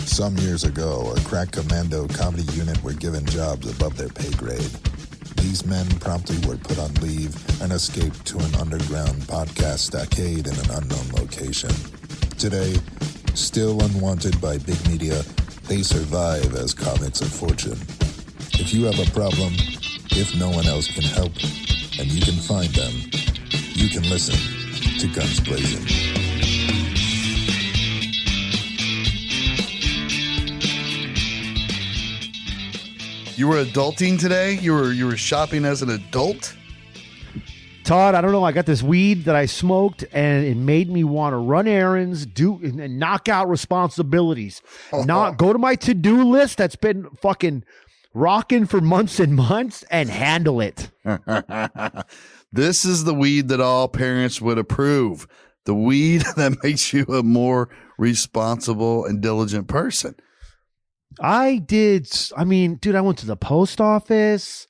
Some years ago, a crack commando comedy unit were given jobs above their pay grade. These men promptly were put on leave and escaped to an underground podcast arcade in an unknown location. Today, still unwanted by big media, they survive as comics of fortune. If you have a problem, if no one else can help, and you can find them, you can listen to Guns Blazing. You were adulting today? You were shopping as an adult? Todd, I don't know. I got this weed that I smoked, and it made me want to run errands, and knock out responsibilities. Not go to my to-do list that's been fucking rocking for months and months and handle it. This is the weed that all parents would approve. The weed that makes you a more responsible and diligent person. I went to the post office.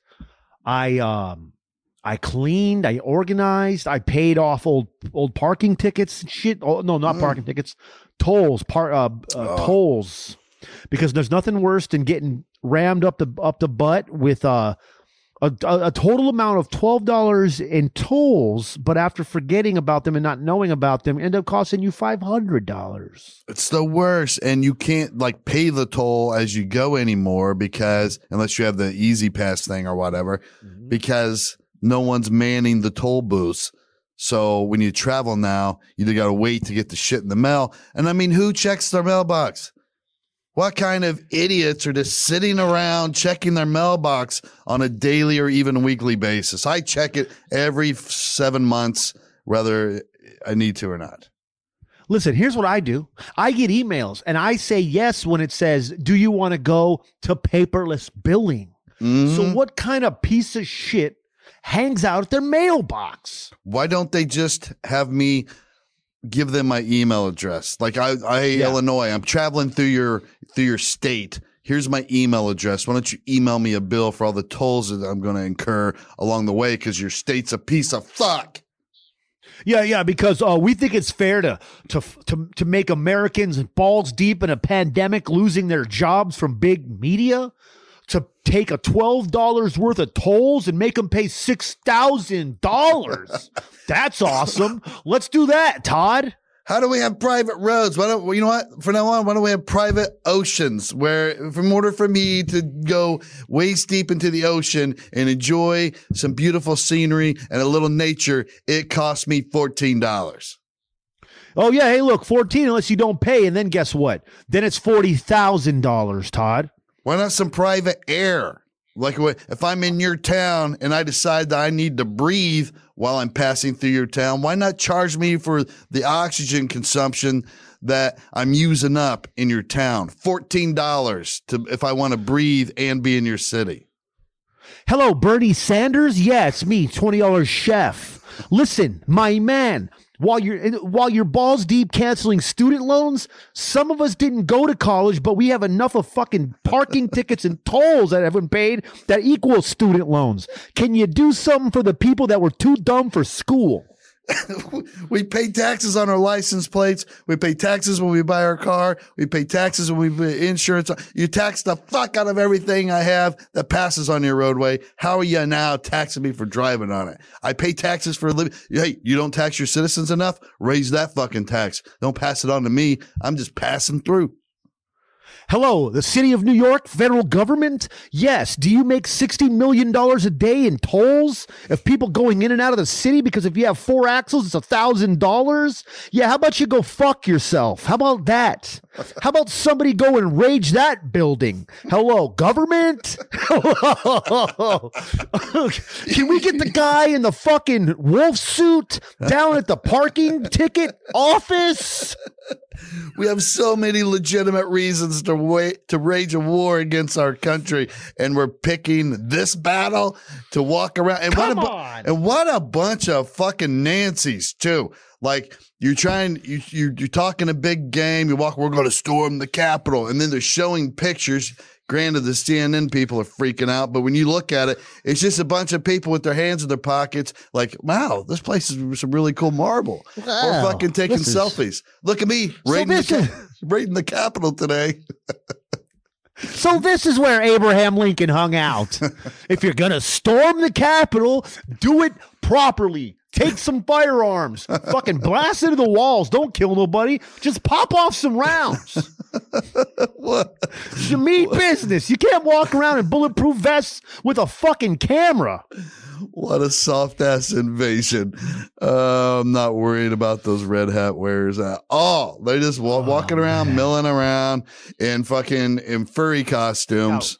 I cleaned, I organized, I paid off old parking tickets and shit. Oh, no, not parking tickets, tolls, tolls. Because there's nothing worse than getting rammed up the butt with a total amount of $12 in tolls, but after forgetting about them and not knowing about them, end up costing you $500. It's the worst, and you can't pay the toll as you go anymore because unless you have the Easy Pass thing or whatever, because no one's manning the toll booths. So when you travel now, you got to wait to get the shit in the mail. And I mean, who checks their mailbox? What kind of idiots are just sitting around checking their mailbox on a daily or even weekly basis? I check it every 7 months, whether I need to or not. Listen, here's what I do. I get emails and I say yes when it says, do you want to go to paperless billing? Mm-hmm. So what kind of piece of shit hangs out at their mailbox? Why don't they just have me give them my email address? Illinois, I'm traveling through your state. Here's my email address. Why don't you email me a bill for all the tolls that I'm going to incur along the way because your state's a piece of fuck. Yeah, because we think it's fair to make Americans balls deep in a pandemic, losing their jobs from big media, to take a $12 worth of tolls and make them pay $6,000. That's awesome. Let's do that, Todd. How do we have private roads? Why don't you know what? From now on, why don't we have private oceans where, in order for me to go waist deep into the ocean and enjoy some beautiful scenery and a little nature, it costs me $14. Oh yeah, hey look, 14 unless you don't pay, and then guess what? Then it's $40,000, Todd. Why not some private air? Like if I'm in your town and I decide that I need to breathe while I'm passing through your town, why not charge me for the oxygen consumption that I'm using up in your town? $14 if I want to breathe and be in your city. Hello, Bernie Sanders? Yeah, it's me, $20 chef. Listen, my man. While you're balls deep canceling student loans, some of us didn't go to college, but we have enough of fucking parking tickets and tolls that haven't paid that equals student loans. Can you do something for the people that were too dumb for school? We pay taxes on our license plates. We pay taxes when we buy our car. We pay taxes when we pay insurance. You tax the fuck out of everything I have that passes on your roadway. How are you now taxing me for driving on it? I pay taxes for a living. Hey, you don't tax your citizens enough? Raise that fucking tax. Don't pass it on to me. I'm just passing through. Hello, the city of New York, federal government? Yes. Do you make $60 million a day in tolls of people going in and out of the city? Because if you have 4 axles, it's $1,000. Yeah, how about you go fuck yourself? How about that? How about somebody go and rage that building? Hello, government? Hello. Can we get the guy in the fucking wolf suit down at the parking ticket office? We have so many legitimate reasons to wage a war against our country, and we're picking this battle to walk around. And what a bunch of fucking Nancys too. Like you're talking a big game. We're going to storm the Capitol, and then they're showing pictures. Granted, the CNN people are freaking out, but when you look at it, it's just a bunch of people with their hands in their pockets like, wow, this place is some really cool marble. Wow, or fucking taking selfies. Look at me raiding the Capitol today. So this is where Abraham Lincoln hung out. If you're going to storm the Capitol, do it properly. Take some firearms. Fucking blast into the walls. Don't kill nobody. Just pop off some rounds. What? It's your mean business. You can't walk around in bulletproof vests with a fucking camera. What a soft ass invasion. I'm not worried about those red hat wearers at all. They're just walking around, milling around in furry costumes.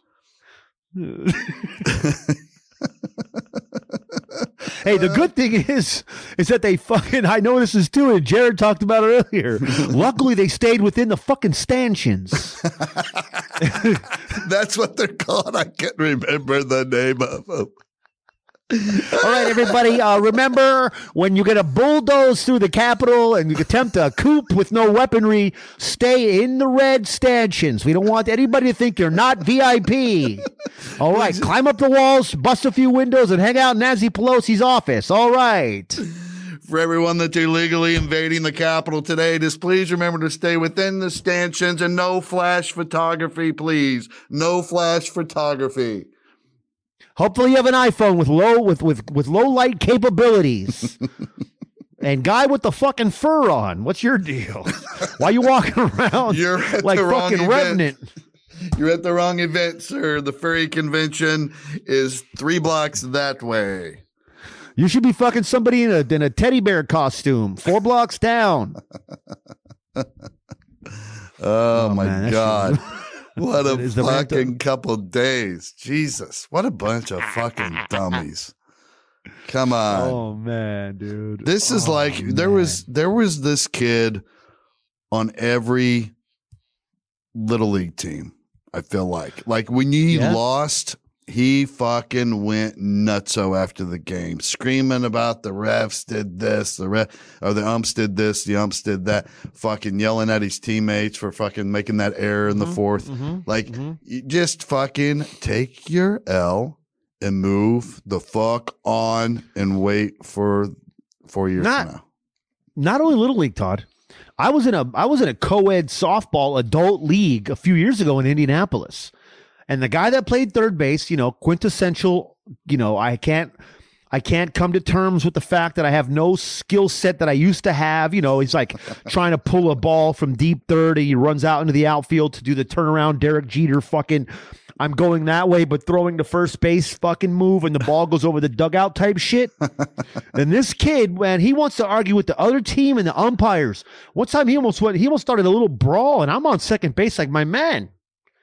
Hey, the good thing is that they fucking, I know this is too, and Jared talked about it earlier. Luckily, they stayed within the fucking stanchions. That's what they're called. I can't remember the name of them. All right, everybody. Remember, when you get a bulldoze through the Capitol and you attempt a coup with no weaponry, stay in the red stanchions. We don't want anybody to think you're not VIP. All right, climb up the walls, bust a few windows, and hang out in Nancy Pelosi's office. All right. For everyone that's illegally invading the Capitol today, just please remember to stay within the stanchions and no flash photography, please. No flash photography. Hopefully you have an iPhone with low light capabilities. And guy with the fucking fur on, what's your deal? Why you walking around like fucking Revenant? You're at the wrong event, sir. The furry convention is 3 blocks that way. You should be fucking somebody in a teddy bear costume 4 blocks down. Oh my God. What a fucking couple days. Jesus. What a bunch of fucking dummies. Come on. Oh man, dude. This is there was this kid on every little league team, I feel like. Like when he lost, he fucking went nutso after the game, screaming about the refs did this, the umps did this, the umps did that, fucking yelling at his teammates for fucking making that error in the fourth. You just fucking take your L and move the fuck on and wait for 4 years from now. Not only Little League, Todd. I was in a co-ed softball adult league a few years ago in Indianapolis. And the guy that played third base, quintessential, I can't come to terms with the fact that I have no skill set that I used to have. He's like trying to pull a ball from deep third and he runs out into the outfield to do the turnaround Derek Jeter fucking I'm going that way, but throwing to first base fucking move and the ball goes over the dugout type shit. And this kid, man, he wants to argue with the other team and the umpires. One time he almost started a little brawl and I'm on second base like, my man,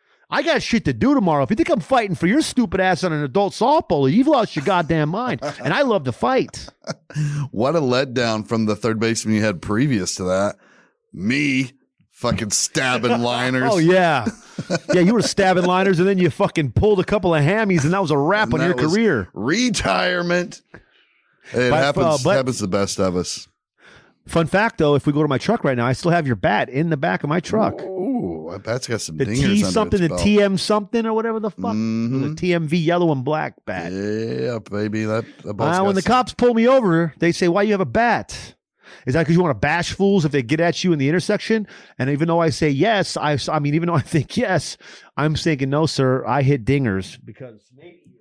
I got shit to do tomorrow. If you think I'm fighting for your stupid ass on an adult softball, you've lost your goddamn mind. And I love to fight. What a letdown from the third baseman you had previous to that. Me fucking stabbing liners. Oh, yeah. Yeah, you were stabbing liners and then you fucking pulled a couple of hammies and that was a wrap on your career. Retirement. It happens to the best of us. Fun fact, though, if we go to my truck right now, I still have your bat in the back of my truck. Ooh, I bet's got some dingers T under something, its the belt. TM something or whatever the fuck. Mm-hmm. The TMV yellow and black bat. Yeah, baby. That when the cops pull me over, they say, why you have a bat? Is that because you want to bash fools if they get at you in the intersection? And even though I say yes, even though I think yes, I'm thinking, no, sir, I hit dingers because maybe you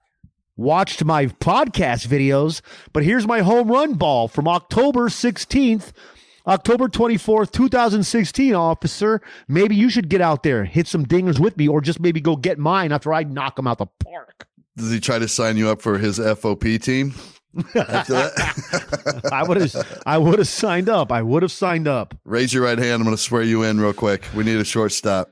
watched my podcast videos, but here's my home run ball from October 16th, October 24th, 2016, officer. Maybe you should get out there, hit some dingers with me, or just maybe go get mine after I knock them out the park. Does he try to sign you up for his FOP team? After that? I would have signed up. I would have signed up. Raise your right hand. I'm going to swear you in real quick. We need a shortstop.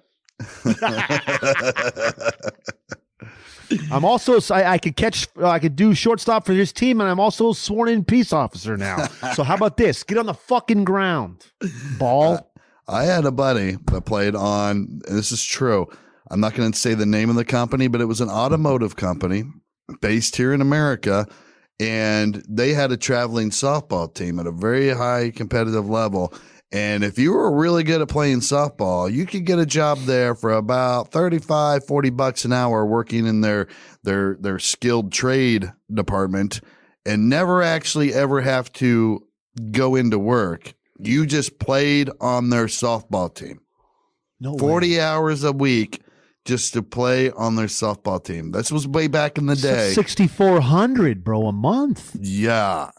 I'm also I could do shortstop for this team, and I'm also a sworn in peace officer now. So how about this? Get on the fucking ground, ball. I had a buddy that played on, and this is true, I'm not going to say the name of the company, but it was an automotive company based here in America, and they had a traveling softball team at a very high competitive level. And if you were really good at playing softball, you could get a job there for about 35, 40 bucks an hour working in their skilled trade department and never actually ever have to go into work. You just played on their softball team. No 40 way. hours a week just to play on their softball team. This was way back in the day. 6,400, bro, a month. Yeah.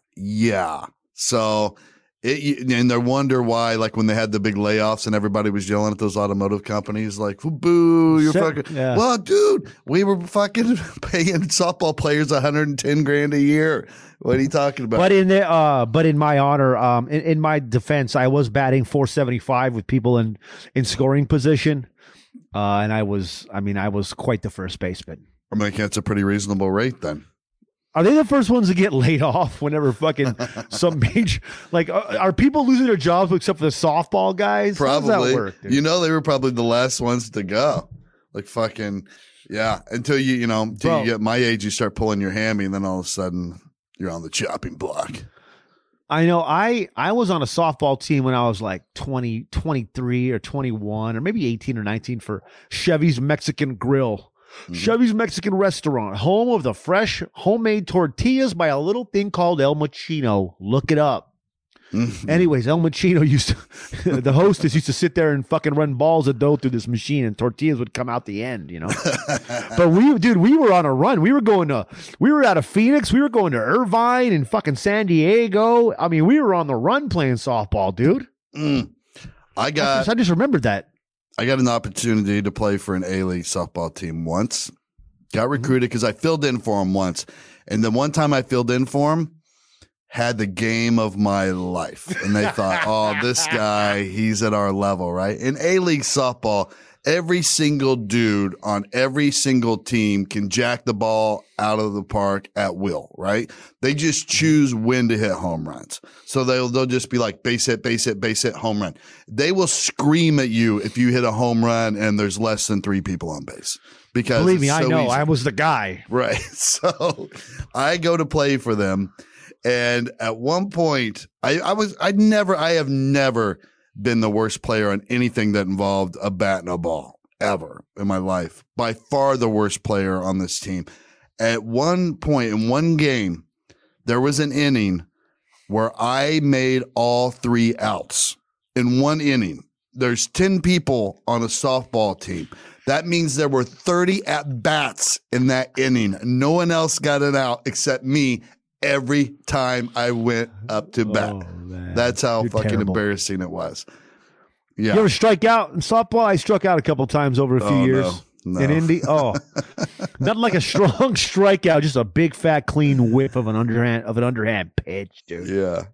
So and they wonder why, like when they had the big layoffs and everybody was yelling at those automotive companies, like, boo, you're fucking. Yeah. Well, dude, we were fucking paying softball players $110,000 a year. What are you talking about? But in my honor, in my defense, I was batting .475 with people in scoring position, and I was quite the first baseman. I mean, that's a pretty reasonable rate then. Are they the first ones to get laid off whenever fucking some major, like, are people losing their jobs except for the softball guys? Probably. How does that work, dude? You know, they were probably the last ones to go. Like fucking, yeah. Until you get my age, you start pulling your hammy, and then all of a sudden you're on the chopping block. I know. I was on a softball team when I was like 20, 23 or 21 or maybe 18 or 19 for Chevy's Mexican Grill. Mm-hmm. Chevy's Mexican Restaurant, home of the fresh homemade tortillas by a little thing called El Machino. Look it up. Mm-hmm. Anyways, El Machino the hostess used to sit there and fucking run balls of dough through this machine, and tortillas would come out the end, But we were on a run. We were out of Phoenix. We were going to Irvine and fucking San Diego. I mean, we were on the run playing softball, dude. I just remembered that. I got an opportunity to play for an A-League softball team once. Got recruited because I filled in for him once. And the one time I filled in for him, had the game of my life. And they thought, oh, this guy, he's at our level, right? In A-League softball, every single dude on every single team can jack the ball out of the park at will, right? They just choose when to hit home runs. So they'll just be like base hit, home run. They will scream at you if you hit a home run and there's less than 3 people on base. Because believe me, I know. Easy. I was the guy. Right. So I go to play for them. And at one point, I have never been the worst player on anything that involved a bat and a ball ever in my life. By far the worst player on this team. At one point in one game, there was an inning where I made all 3 outs in one inning. There's 10 people on a softball team. That means there were 30 at-bats in that inning. No one else got an out except me every time I went up to bat. That's how You're fucking terrible. Embarrassing it was. Yeah. You ever strike out in softball? I struck out a couple times over a few years in Indy. Oh, not like a strong strikeout, just a big fat clean whiff of an underhand pitch, dude. Yeah.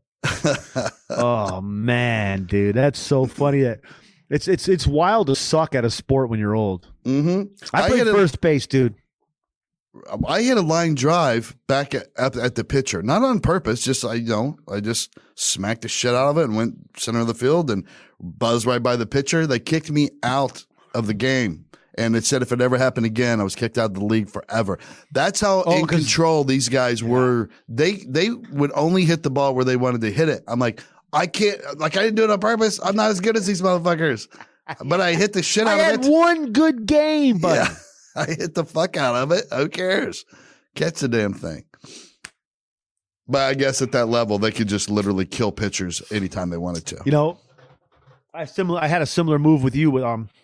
Oh man, dude, that's so funny. That it's wild to suck at a sport when you're old. Mm-hmm. I played first base, dude. I hit a line drive back at the pitcher, not on purpose. Just I just smacked the shit out of it and went center of the field and buzzed right by the pitcher. They kicked me out of the game, and it said if it ever happened again, I was kicked out of the league forever. That's how in control these guys were. They would only hit the ball where they wanted to hit it. I'm like, I can't. Like I didn't do it on purpose. I'm not as good as these motherfuckers, but I hit the shit out of it. I had one good game, but. Yeah. I hit the fuck out of it. Who cares? Catch the damn thing. But I guess at that level, they could just literally kill pitchers anytime they wanted to. I had a similar move with you. With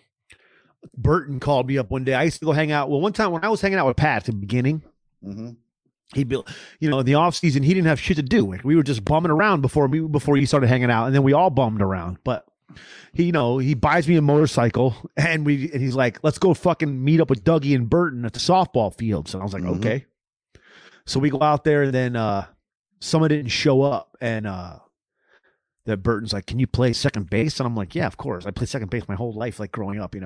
Burton called me up one day. I used to go hang out. Well, one time when I was hanging out with Pat at the beginning, he'd be, in the off season, he didn't have shit to do. We were just bumming around before he started hanging out, and then we all bummed around. But he buys me a motorcycle and he's like, let's go fucking meet up with Dougie and Burton at the softball field. So I was like, okay. So we go out there, and then someone didn't show up, and that Burton's like, can you play second base? And I'm like, yeah, of course. I played second base my whole life, like growing up,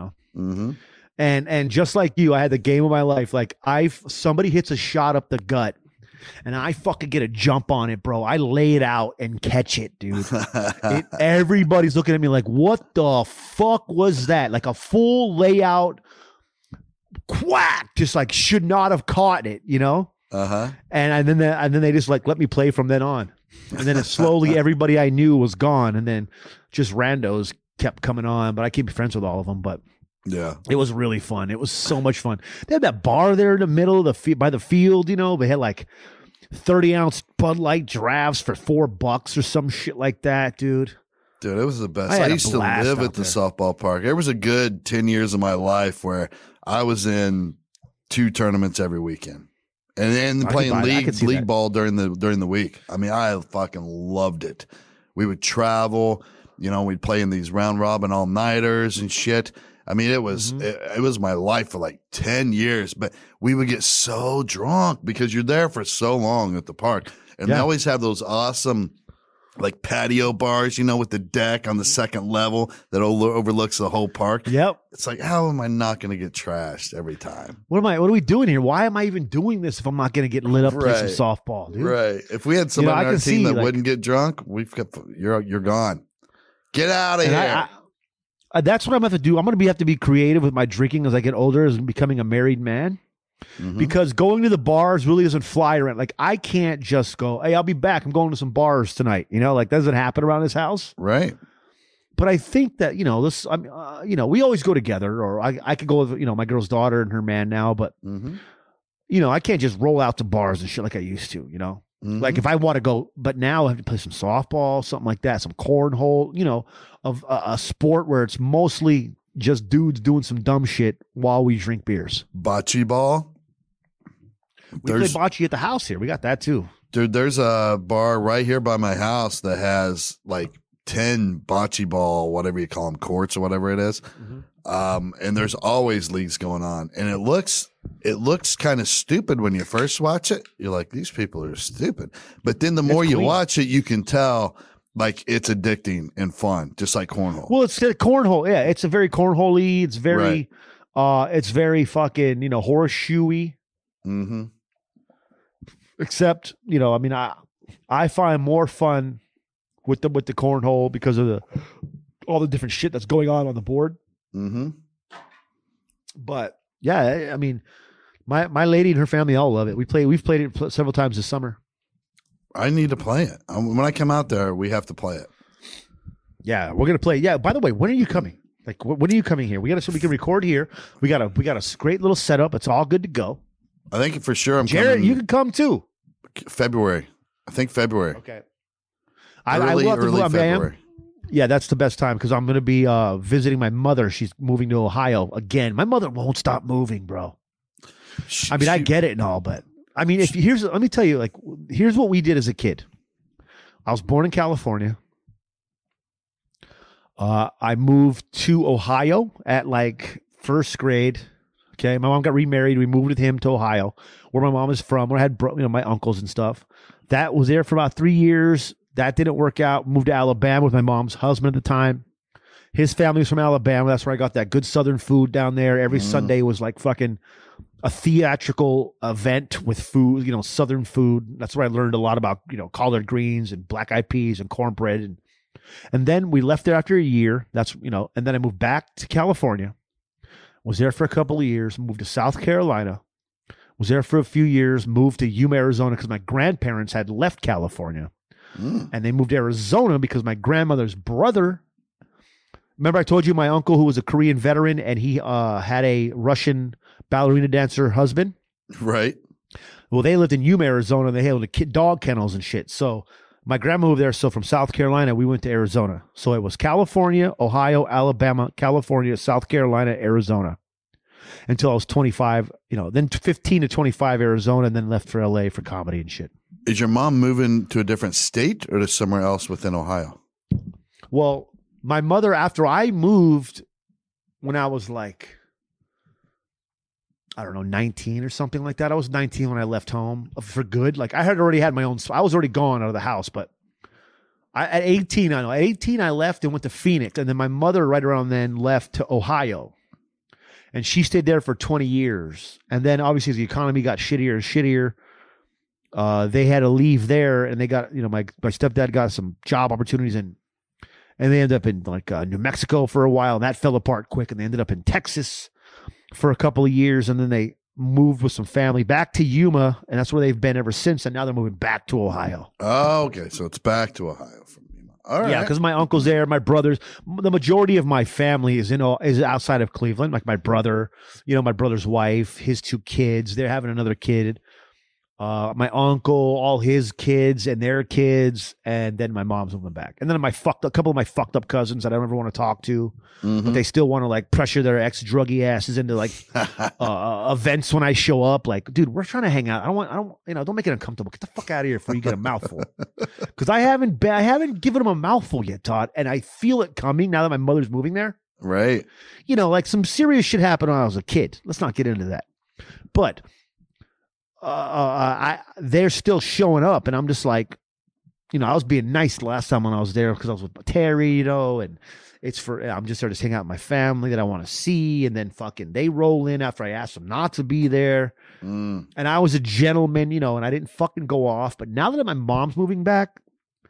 And just like you, I had the game of my life. Like somebody hits a shot up the gut, and I fucking get a jump on it, bro. I lay it out and catch it, dude. Everybody's looking at me like, what the fuck was that? Like a full layout quack, just like should not have caught it, And then they just like let me play from then on. And then slowly everybody I knew was gone. And then just randos kept coming on, but I keep friends with all of them. But Yeah. it was really fun. It was so much fun. They had that bar there in the middle of by the field, you know. They had like 30-ounce Bud Light drafts for $4 or some shit like that, dude. Dude, it was the best. I had I a used to blast live out at the there. softball park. There was a good 10 years of my life where I was in 2 tournaments every weekend. And then I playing can buy that. I can see league that. ball during the week. I mean, I fucking loved it. We would travel, you know, we'd play in these round robin all-nighters and shit. I mean, it was it was my life for like 10 years, but we would get so drunk because you're there for so long at the park. And they Yeah. always have those awesome like patio bars, you know, with the deck on the second level that overlooks the whole park. Yep. It's like, how am I not going to get trashed every time? What are we doing here? Why am I even doing this if I'm not going to get lit up play some Right. softball, dude? Right. If we had somebody I on our can team see, that like- wouldn't get drunk, you're gone. Get out of And here. that's what I'm going to have to do. I'm going to have to be creative with my drinking as I get older, as becoming a married man. Mhm. Because going to the bars really doesn't fly around. Like, I can't just go, hey, I'll be back. I'm going to some bars tonight. You know, like, that doesn't happen around this house. Right. But I think that, you know, this, you know, we always go together, or I could go with, you know, my girl's daughter and her man now, but, Mm-hmm. you know, I can't just roll out to bars and shit like I used to, you know. Mm-hmm. Like, if I want to go, but now I have to play some softball, something like that, some cornhole, you know, of a sport where it's mostly just dudes doing some dumb shit while we drink beers. Bocce ball. We play bocce at the house here. We got that too. Dude, there's a bar right here by my house that has like 10 bocce ball, whatever you call them, courts or whatever it is. And there's always leagues going on. And it looks kind of stupid when you first watch it. You're like, these people are stupid. But then the more you clean. watch it, you can tell like it's addicting and fun, just like cornhole. Well, it's cornhole. Yeah, it's a very cornhole-y. It's very, it's very fucking, you know, horseshoey. Mm-hmm. Except, you know, I mean, I find more fun with the cornhole because of all the different shit that's going on the board. Mm-hmm. But yeah, I mean, my lady and her family all love it. We've played it several times this summer. I need to play it. When I come out there, we have to play it. Yeah, we're gonna play. Yeah. By the way, when are you coming? Like, when are you coming here? So we can record here. We got a great little setup. It's all good to go. I think for sure I'm Jared, coming you can come too. February. I think February. Okay. Early February. Yeah, that's the best time because I'm going to be visiting my mother. She's moving to Ohio again. My mother won't stop moving, bro. I mean, I get it and all, but I mean, let me tell you, like, here's what we did as a kid. I was born in California. I moved to Ohio at like first grade. Okay, my mom got remarried. We moved with him to Ohio, where my mom is from. Where I had my uncles and stuff. That was there for about 3 years. That didn't work out. Moved to Alabama with my mom's husband at the time. His family was from Alabama. That's where I got that good Southern food down there. Every Sunday was like fucking a theatrical event with food, you know, Southern food. That's where I learned a lot about, you know, collard greens and black eyed peas and cornbread. And then we left there after a year. That's, you know, and then I moved back to California. Was there for a couple of years. Moved to South Carolina. Was there for a few years. Moved to Yuma, Arizona because my grandparents had left California. And they moved to Arizona because my grandmother's brother. Remember, I told you my uncle who was a Korean veteran and he had a Russian ballerina dancer husband. Right. Well, they lived in Yuma, Arizona. They had dog kennels and shit. So my grandma moved there. So from South Carolina, we went to Arizona. So it was California, Ohio, Alabama, California, South Carolina, Arizona until I was 25, you know, then 15 to 25 Arizona, and then left for LA for comedy and shit. Is your mom moving to a different state or to somewhere else within Ohio? Well, my mother, after I moved when I was like, I don't know, 19 or something like that. I was 19 when I left home for good. Like I had already had my own, I was already gone out of the house, but at 18, I left and went to Phoenix. And then my mother right around then left to Ohio. And she stayed there for 20 years. And then obviously as the economy got shittier and shittier, they had to leave there, and they got, you know, my stepdad got some job opportunities and they ended up in like New Mexico for a while, and that fell apart quick, and they ended up in Texas for a couple of years, and then they moved with some family back to Yuma, and that's where they've been ever since, and now they're moving back to Ohio. Oh, okay. So it's back to Ohio from Yuma. All right. Yeah, because my uncle's there, my brothers. The majority of my family is outside of Cleveland. Like my brother, my brother's wife, his 2 kids. They're having another kid. My uncle, all his kids and their kids, and then my mom's moving back. And then a couple of my fucked up cousins that I don't ever want to talk to, but they still want to like pressure their ex-druggy asses into like events when I show up. Like, dude, we're trying to hang out. Don't make it uncomfortable. Get the fuck out of here before you get a mouthful. Because I haven't given them a mouthful yet, Todd, and I feel it coming now that my mother's moving there. Right. Like some serious shit happened when I was a kid. Let's not get into that. But they're still showing up, and I'm just like, I was being nice the last time when I was there because I was with Terry, and I'm just there to hang out with my family that I want to see, and then fucking they roll in after I asked them not to be there, and I was a gentleman, and I didn't fucking go off. But now that my mom's moving back,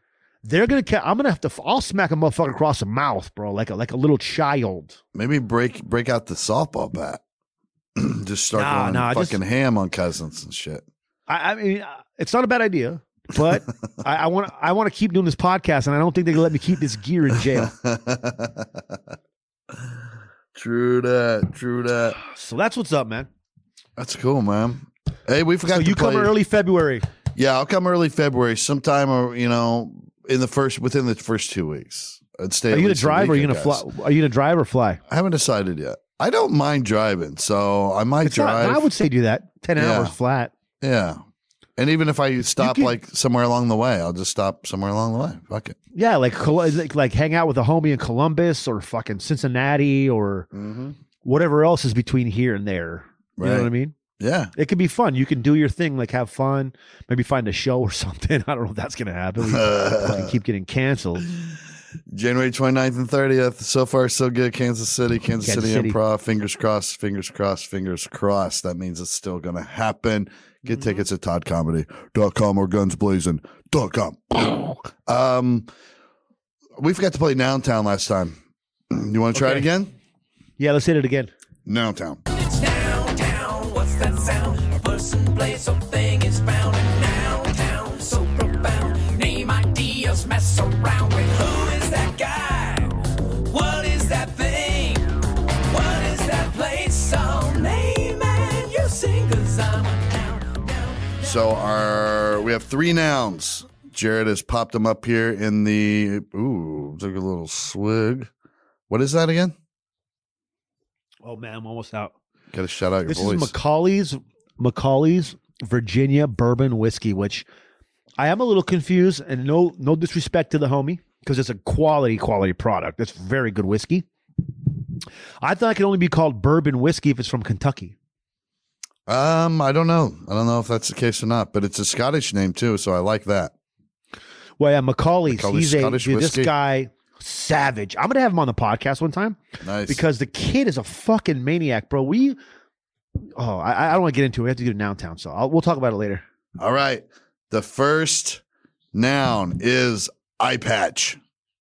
I'll smack a motherfucker across the mouth, bro, like a little child. Maybe break out the softball bat. Just start going fucking ham on cousins and shit. I mean, it's not a bad idea, but I want to keep doing this podcast, and I don't think they can let me keep this gear in jail. True that. So that's what's up, man. That's cool, man. Hey, we forgot. So you come early February? Yeah, I'll come early February, sometime, or within the first 2 weeks. I'd stay. Are you gonna drive or are you gonna fly? Are you gonna drive or fly? I haven't decided yet. I don't mind driving, so I might drive. I would say do that. 10 hours flat. Yeah. And even if I stop like somewhere along the way, I'll just stop somewhere along the way. Fuck it. Yeah, like hang out with a homie in Columbus or fucking Cincinnati or whatever else is between here and there. You know what I mean? Yeah. It could be fun. You can do your thing, like have fun, maybe find a show or something. I don't know if that's going to happen. We keep getting canceled. January 29th and 30th. So far, so good. Kansas City Improv. Fingers crossed, fingers crossed, fingers crossed. That means it's still going to happen. Get tickets at toddcomedy.com or gunsblazing.com. We forgot to play Nountown last time. You want to try it again? Yeah, let's hit it again. Nountown. It's downtown. What's that sound? A person, place, something is found in Nountown. So profound. Name ideas, mess around with who is that guy? What is that thing? What is that place? So name and you sing, 'cause I'm down. So we have 3 nouns. Jared has popped them up here in the. Ooh, took a little swig. What is that again? Oh man, I'm almost out. Got to shout out your voice. This is Macaulay's Virginia Bourbon Whiskey, which I am a little confused, and no disrespect to the homie, because it's a quality product. It's very good whiskey. I thought it could only be called bourbon whiskey if it's from Kentucky. I don't know. I don't know if that's the case or not, but it's a Scottish name too, so I like that. Well, yeah, Macaulay's. He's Scottish this whiskey. guy, savage. I'm gonna have him on the podcast one time. Nice. Because the kid is a fucking maniac, bro. I don't want to get into it. We have to do Nountown, so we'll talk about it later. All right. The first noun is eye patch.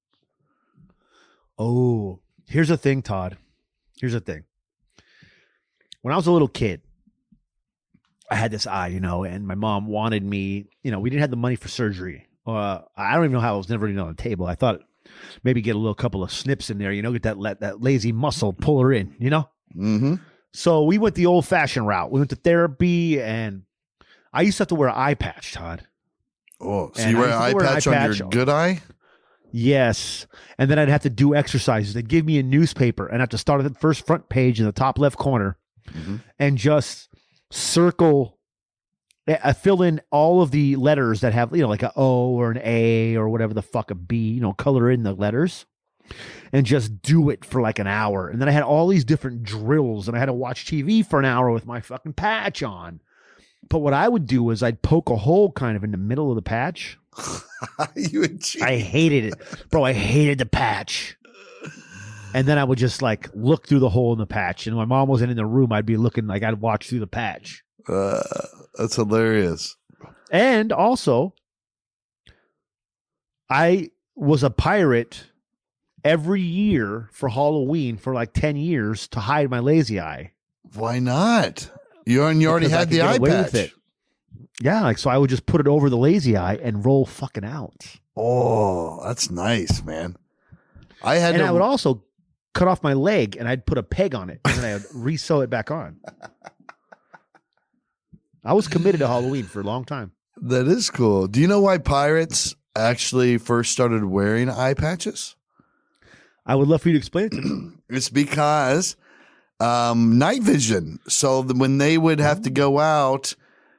Oh, here's the thing, Todd. Here's the thing. When I was a little kid, I had this eye, and my mom wanted me, we didn't have the money for surgery. I don't even know how it was never even on the table. I thought maybe get a couple of snips in there, get that lazy muscle, pull her in, Mm-hmm. So we went the old fashioned route. We went to therapy, and I used to have to wear an eye patch, Todd. Oh, so you wear an eye patch on your good eye? Yes. And then I'd have to do exercises. They'd give me a newspaper, and I have to start at the first front page in the top left corner and just circle. I fill in all of the letters that have, like an O or an A or whatever the fuck, a B, color in the letters and just do it for like an hour. And then I had all these different drills, and I had to watch TV for an hour with my fucking patch on. But what I would do was I'd poke a hole kind of in the middle of the patch. I hated it. Bro, I hated the patch. And then I would just like look through the hole in the patch. And when my mom wasn't in the room, I'd be looking like I'd watch through the patch. That's hilarious. And also, I was a pirate every year for Halloween for like 10 years to hide my lazy eye. Why not? You already had the eye patch. Yeah, so I would just put it over the lazy eye and roll fucking out. Oh, that's nice, man. I would also cut off my leg and I'd put a peg on it and then I would re-sew it back on. I was committed to Halloween for a long time. That is cool. Do you know why pirates actually first started wearing eye patches? I would love for you to explain it to me. It's because night vision. So when they would have to go out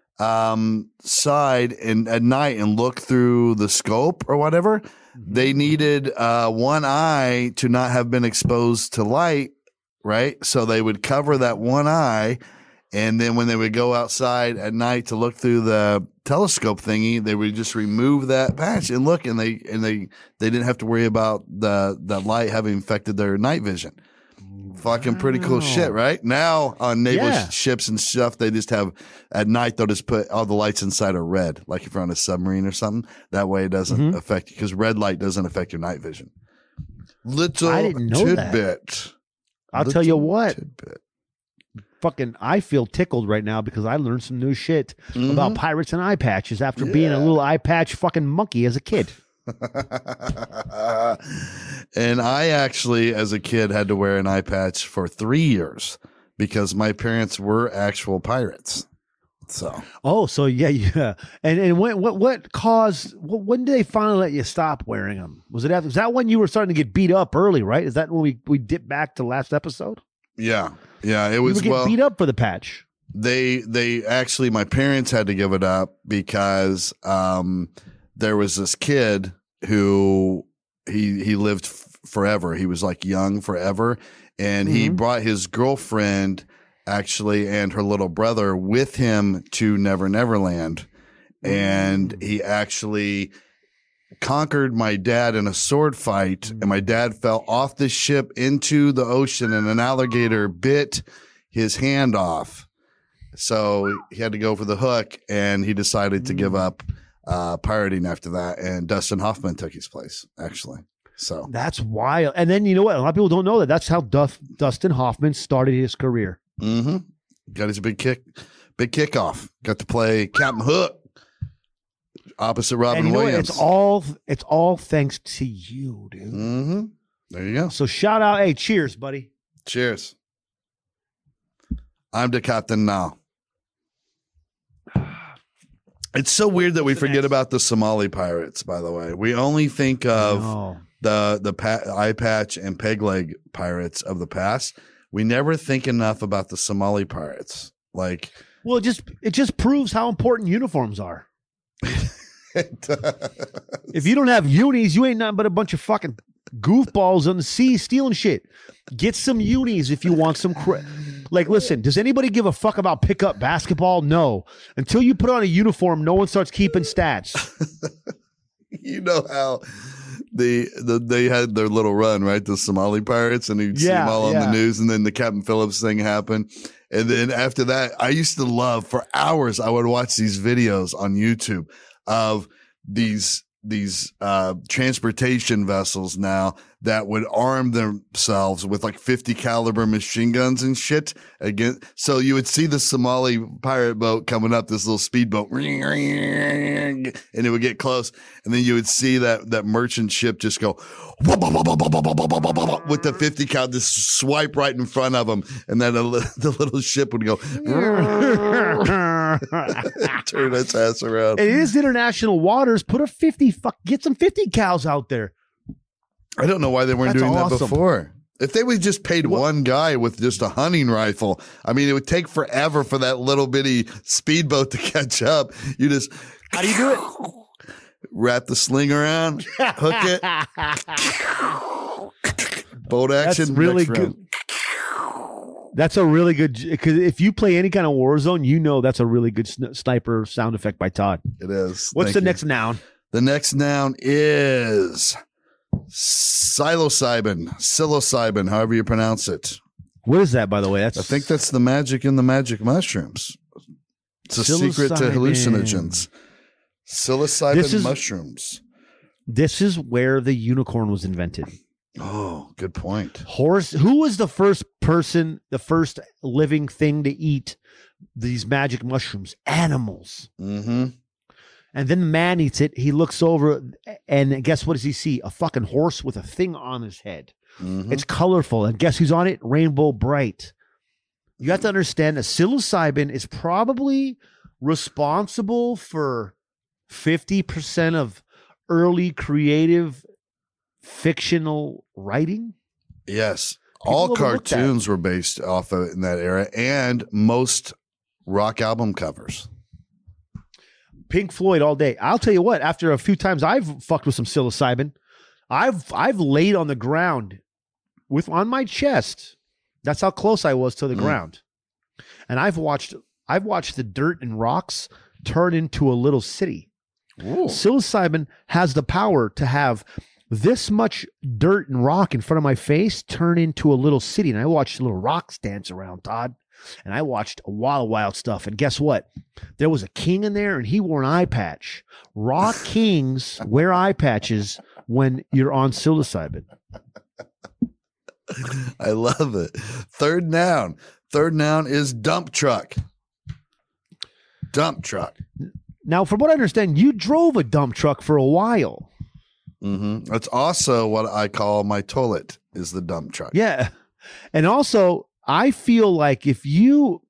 side and at night and look through the scope or whatever, they needed one eye to not have been exposed to light, right? So they would cover that one eye, and then when they would go outside at night to look through the telescope thingy, they would just remove that patch and look, and they didn't have to worry about the light having affected their night vision. Fucking pretty cool shit, right? Now on naval ships and stuff, they just have at night they'll just put all the lights inside are red, like if you're on a submarine or something. That way it doesn't affect you because red light doesn't affect your night vision. I didn't know tidbit. That. I'll tell you what. Tidbit. Fucking, I feel tickled right now because I learned some new shit about pirates and eye patches after being a little eye patch fucking monkey as a kid. And I actually, as a kid, had to wear an eye patch for 3 years because my parents were actual pirates. So, so yeah. And what caused? When did they finally let you stop wearing them? Was that when you were starting to get beat up early? Right? Is that when we dipped back to last episode? Yeah. It was. You were getting beat up for the patch. They actually, my parents had to give it up because there was this kid who he lived forever. He was like young forever, and he brought his girlfriend actually and her little brother with him to Never Never Land, and he actually conquered my dad in a sword fight, and my dad fell off the ship into the ocean, and an alligator bit his hand off. So he had to go for the hook, and he decided to give up pirating after that, and Dustin Hoffman took his place, actually. So that's wild. And then you know what? A lot of people don't know that. That's how Dustin Hoffman started his career. Got his big kickoff. Got to play Captain Hook opposite Robin Williams. It's all thanks to you, dude. There you go. So shout out, hey, cheers, buddy. Cheers. I'm the captain now. It's so weird that we forget about the Somali pirates, by the way. We only think of the eye patch and peg leg pirates of the past. We never think enough about the Somali pirates. Like, well, it just proves how important uniforms are. If you don't have unis, you ain't nothing but a bunch of fucking goofballs on the sea stealing shit. Get some unis if you want some like, listen, does anybody give a fuck about pickup basketball? No. Until you put on a uniform, no one starts keeping stats. You know how they had their little run, right? The Somali pirates, and you'd see them all on the news, and then the Captain Phillips thing happened. And then after that, I used to love, for hours, I would watch these videos on YouTube of these transportation vessels now that would arm themselves with like 50 caliber machine guns and shit again. So you would see the Somali pirate boat coming up, this little speedboat, and it would get close. And then you would see that merchant ship just go with the 50 cal, just swipe right in front of them. And then the little ship would go turn its ass around. It is international waters. Get some 50 cals out there. I don't know why they weren't doing that before. If they would just paid one guy with just a hunting rifle, I mean, it would take forever for that little bitty speedboat to catch up. You just, how do you do it? Wrap the sling around, hook it, boat action. That's really good. That's a really good, because if you play any kind of Warzone, you know that's a really good sniper sound effect by Todd. It is. What's the next noun? The next noun is psilocybin, however you pronounce it. What is that, by the way? I think that's the magic in the magic mushrooms. It's a secret to hallucinogens. Psilocybin mushrooms. This is where the unicorn was invented. Oh, good point. Who was the first person, the first living thing to eat these magic mushrooms? Animals. And then the man eats it. He looks over, and guess what does he see? A fucking horse with a thing on his head. Mhm. It's colorful. And guess who's on it? Rainbow Bright. You have to understand that psilocybin is probably responsible for 50% of early creative fictional writing. Yes. People All overlook that. cartoons were based off of in that era, and most rock album covers. Pink Floyd all day. I'll tell you what, after a few times I've fucked with some psilocybin, I've laid on the ground on my chest. That's how close I was to the ground. And I've watched the dirt and rocks turn into a little city. Ooh. Psilocybin has the power to have this much dirt and rock in front of my face turn into a little city. And I watched little rocks dance around, Todd. And I watched a lot of wild stuff. And guess what? There was a king in there, and he wore an eye patch. Rock kings wear eye patches when you're on psilocybin. I love it. Third noun. Third noun is dump truck. Dump truck. Now, from what I understand, you drove a dump truck for a while. Mm-hmm. That's also what I call my toilet is the dump truck. Yeah. And also, I feel like if you're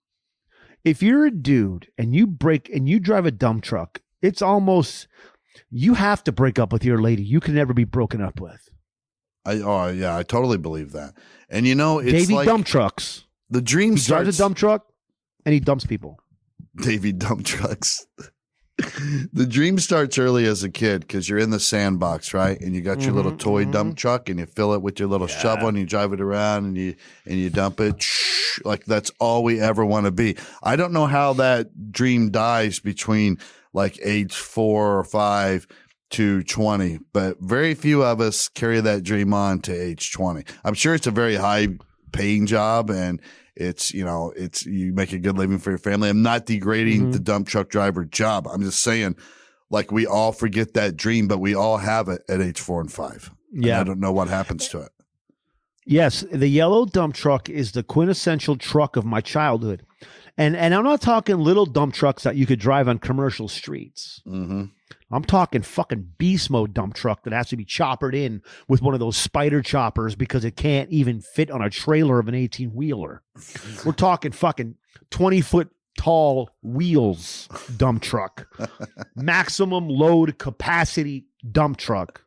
a dude and you drive a dump truck, it's almost, you have to break up with your lady. You can never be broken up with. I totally believe that. And it's Davey like dump trucks. the dream He drives starts. a dump truck and he dumps people. Davey dump trucks. The dream starts early as a kid because you're in the sandbox, right? And you got your little toy dump truck, and you fill it with your little shovel, and you drive it around, and you dump it. Like that's all we ever want to be. I don't know how that dream dies between like age 4 or 5 to 20, but very few of us carry that dream on to age 20. I'm sure it's a very high paying job, and it's you make a good living for your family. I'm not degrading the dump truck driver job. I'm just saying, like, we all forget that dream, but we all have it at age 4 and 5. Yeah. And I don't know what happens to it. Yes, the yellow dump truck is the quintessential truck of my childhood. And I'm not talking little dump trucks that you could drive on commercial streets. Mm-hmm. I'm talking fucking beast mode dump truck that has to be choppered in with one of those spider choppers because it can't even fit on a trailer of an 18-wheeler. We're talking fucking 20-foot tall wheels dump truck. Maximum load capacity dump truck.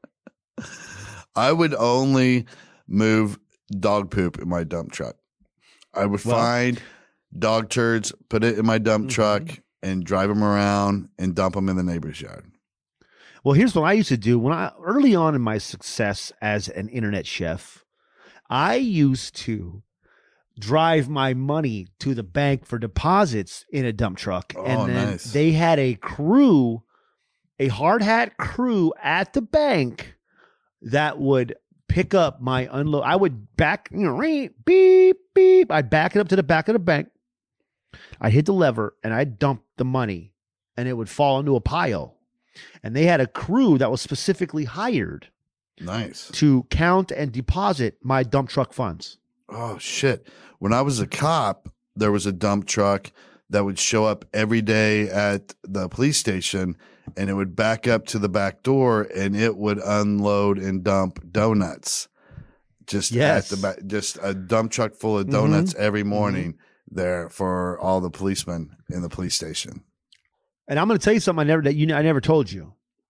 I would only move dog poop in my dump truck. I would find dog turds, put it in my dump truck, and drive them around and dump them in the neighbor's yard. Well, here's what I used to do early on in my success as an internet chef. I used to drive my money to the bank for deposits in a dump truck, and then they had a crew, a hard hat crew at the bank that would pick up my unload. I would back, beep beep. I'd back it up to the back of the bank. I'd hit the lever and I'd dump the money, and it would fall into a pile. And they had a crew that was specifically hired to count and deposit my dump truck funds. Oh, shit. When I was a cop, there was a dump truck that would show up every day at the police station, and it would back up to the back door, and it would unload and dump donuts. At the back, just a dump truck full of donuts every morning there for all the policemen in the police station. And I'm going to tell you something I never told you.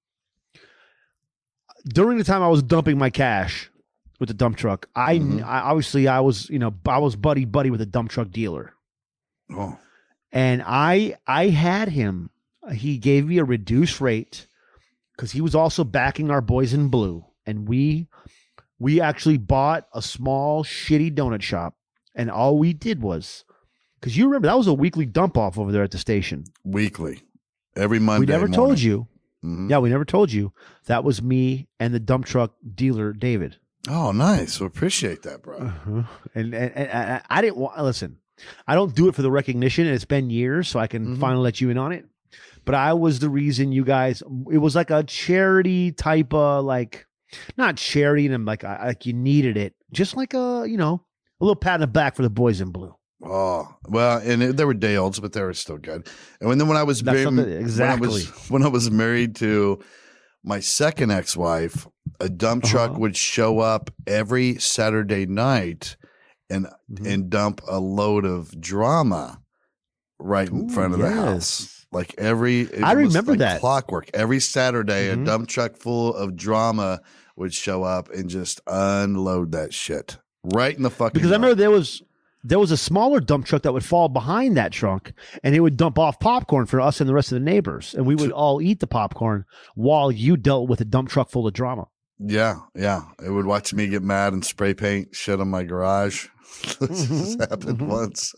During the time I was dumping my cash with the dump truck, I was buddy with a dump truck dealer. Oh. And I had him. He gave me a reduced rate because he was also backing our boys in blue, and we actually bought a small shitty donut shop, and all we did was, because you remember that was a weekly dump off over there at the station. Weekly. Every Monday. We never morning. told you. Mm-hmm. Yeah, we never told you. That was me and the dump truck dealer, David. Oh, nice. We appreciate that, bro. And I didn't want, listen, I don't do it for the recognition, and it's been years, so I can finally let you in on it. But I was the reason you guys, it was like a charity type of, like, not charity, and like you needed it. Just like a little pat on the back for the boys in blue. Oh, well, and they were day olds, but they were still good. And then when I was That's married, something- exactly. when I was married to my second ex-wife, a dump truck would show up every Saturday night and dump a load of drama right in front of the house. Like I remember that clockwork. Every Saturday, a dump truck full of drama would show up and just unload that shit right in the fucking. Because I remember there was a smaller dump truck that would fall behind that truck, and it would dump off popcorn for us and the rest of the neighbors, and we would all eat the popcorn while you dealt with a dump truck full of drama. Yeah. It would watch me get mad and spray paint shit on my garage. This happened once.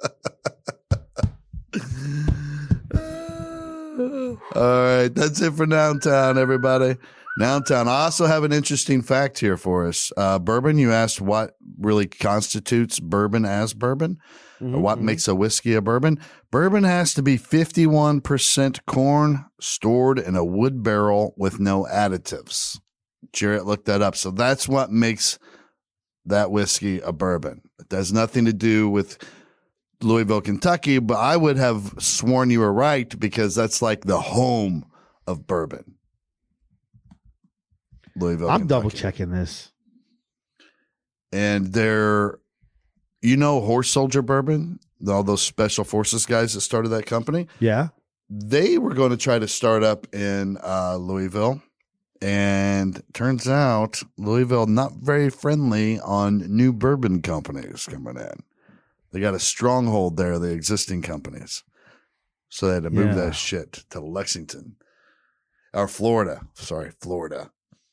All right, that's it for Downtown, everybody. Downtown. I also have an interesting fact here for us. Bourbon, you asked what really constitutes bourbon as bourbon, or what makes a whiskey a bourbon. Bourbon has to be 51% corn stored in a wood barrel with no additives. Jarrett looked that up. So that's what makes that whiskey a bourbon. It has nothing to do with Louisville, Kentucky, but I would have sworn you were right because that's like the home of bourbon. Louisville, I'm Kentucky. double checking this. And Horse Soldier Bourbon, all those special forces guys that started that company. Yeah. They were going to try to start up in Louisville. And turns out Louisville not very friendly on new bourbon companies coming in. They got a stronghold there, the existing companies. So they had to move that shit to Lexington. Or Florida. Sorry, Florida.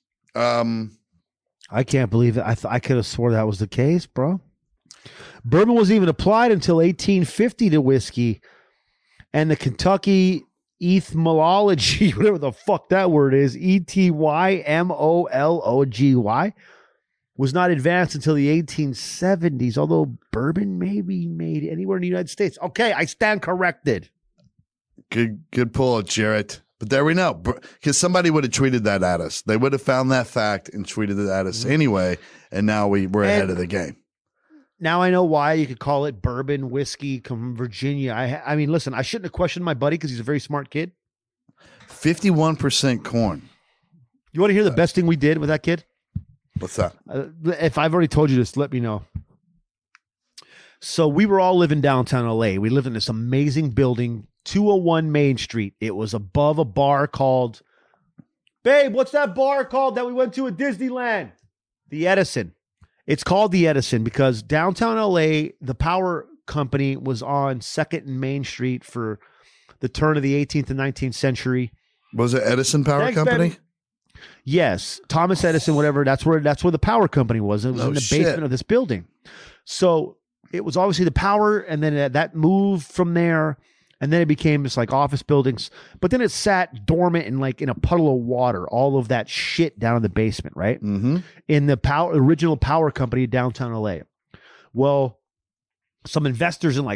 I can't believe it. I could have swore that was the case, bro. Bourbon wasn't even applied until 1850 to whiskey. And the Kentucky etymology, whatever the fuck that word is, etymology, was not advanced until the 1870s, although bourbon may be made anywhere in the United States. Okay, I stand corrected. Good pull, Jarrett. But there we know, because somebody would have tweeted that at us. They would have found that fact and tweeted it at us anyway, and now we're ahead of the game. Now I know why you could call it bourbon whiskey from Virginia. I mean, listen, I shouldn't have questioned my buddy because he's a very smart kid. 51% corn. You want to hear the best thing we did with that kid? What's that? If I've already told you this, let me know. So we were all living downtown LA. We lived in this amazing building, 201 Main Street. It was above a bar called, babe, what's that bar called that we went to at Disneyland? The Edison. It's called the Edison because downtown LA, the power company was on 2nd and Main Street for the turn of the 18th and 19th century. Was it Edison Power Company? Baby. Yes, Thomas Edison, whatever. That's where the power company was. It was in the basement of this building. So it was obviously the power, and then that moved from there, and then it became just like office buildings. But then it sat dormant in a puddle of water, all of that shit down in the basement, right? Mm-hmm. In the original power company downtown LA. Well, some investors in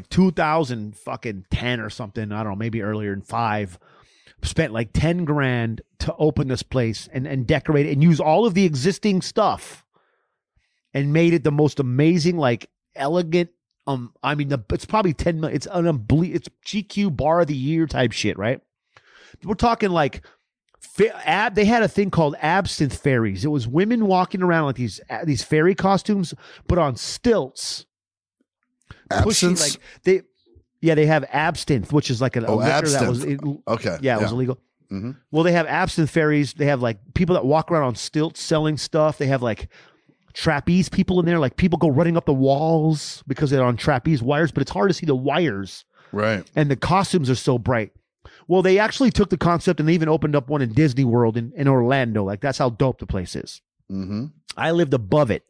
2010 or something, I don't know, maybe earlier in 5, spent like $10,000 to open this place and decorate it and use all of the existing stuff and made it the most amazing, elegant. I mean, it's probably 10 million. It's it's GQ bar of the year type shit, right? We're talking they had a thing called absinthe fairies. It was women walking around like these fairy costumes, but on stilts. Absinthe? They have absinthe, which is like a liquor absinthe. that was okay. Yeah, it was illegal. Mm-hmm. Well, they have absinthe fairies. They have people that walk around on stilts selling stuff. They have trapeze people in there. People go running up the walls because they're on trapeze wires, but it's hard to see the wires. Right. And the costumes are so bright. Well, they actually took the concept and they even opened up one in Disney World in Orlando. That's how dope the place is. Mm-hmm. I lived above it.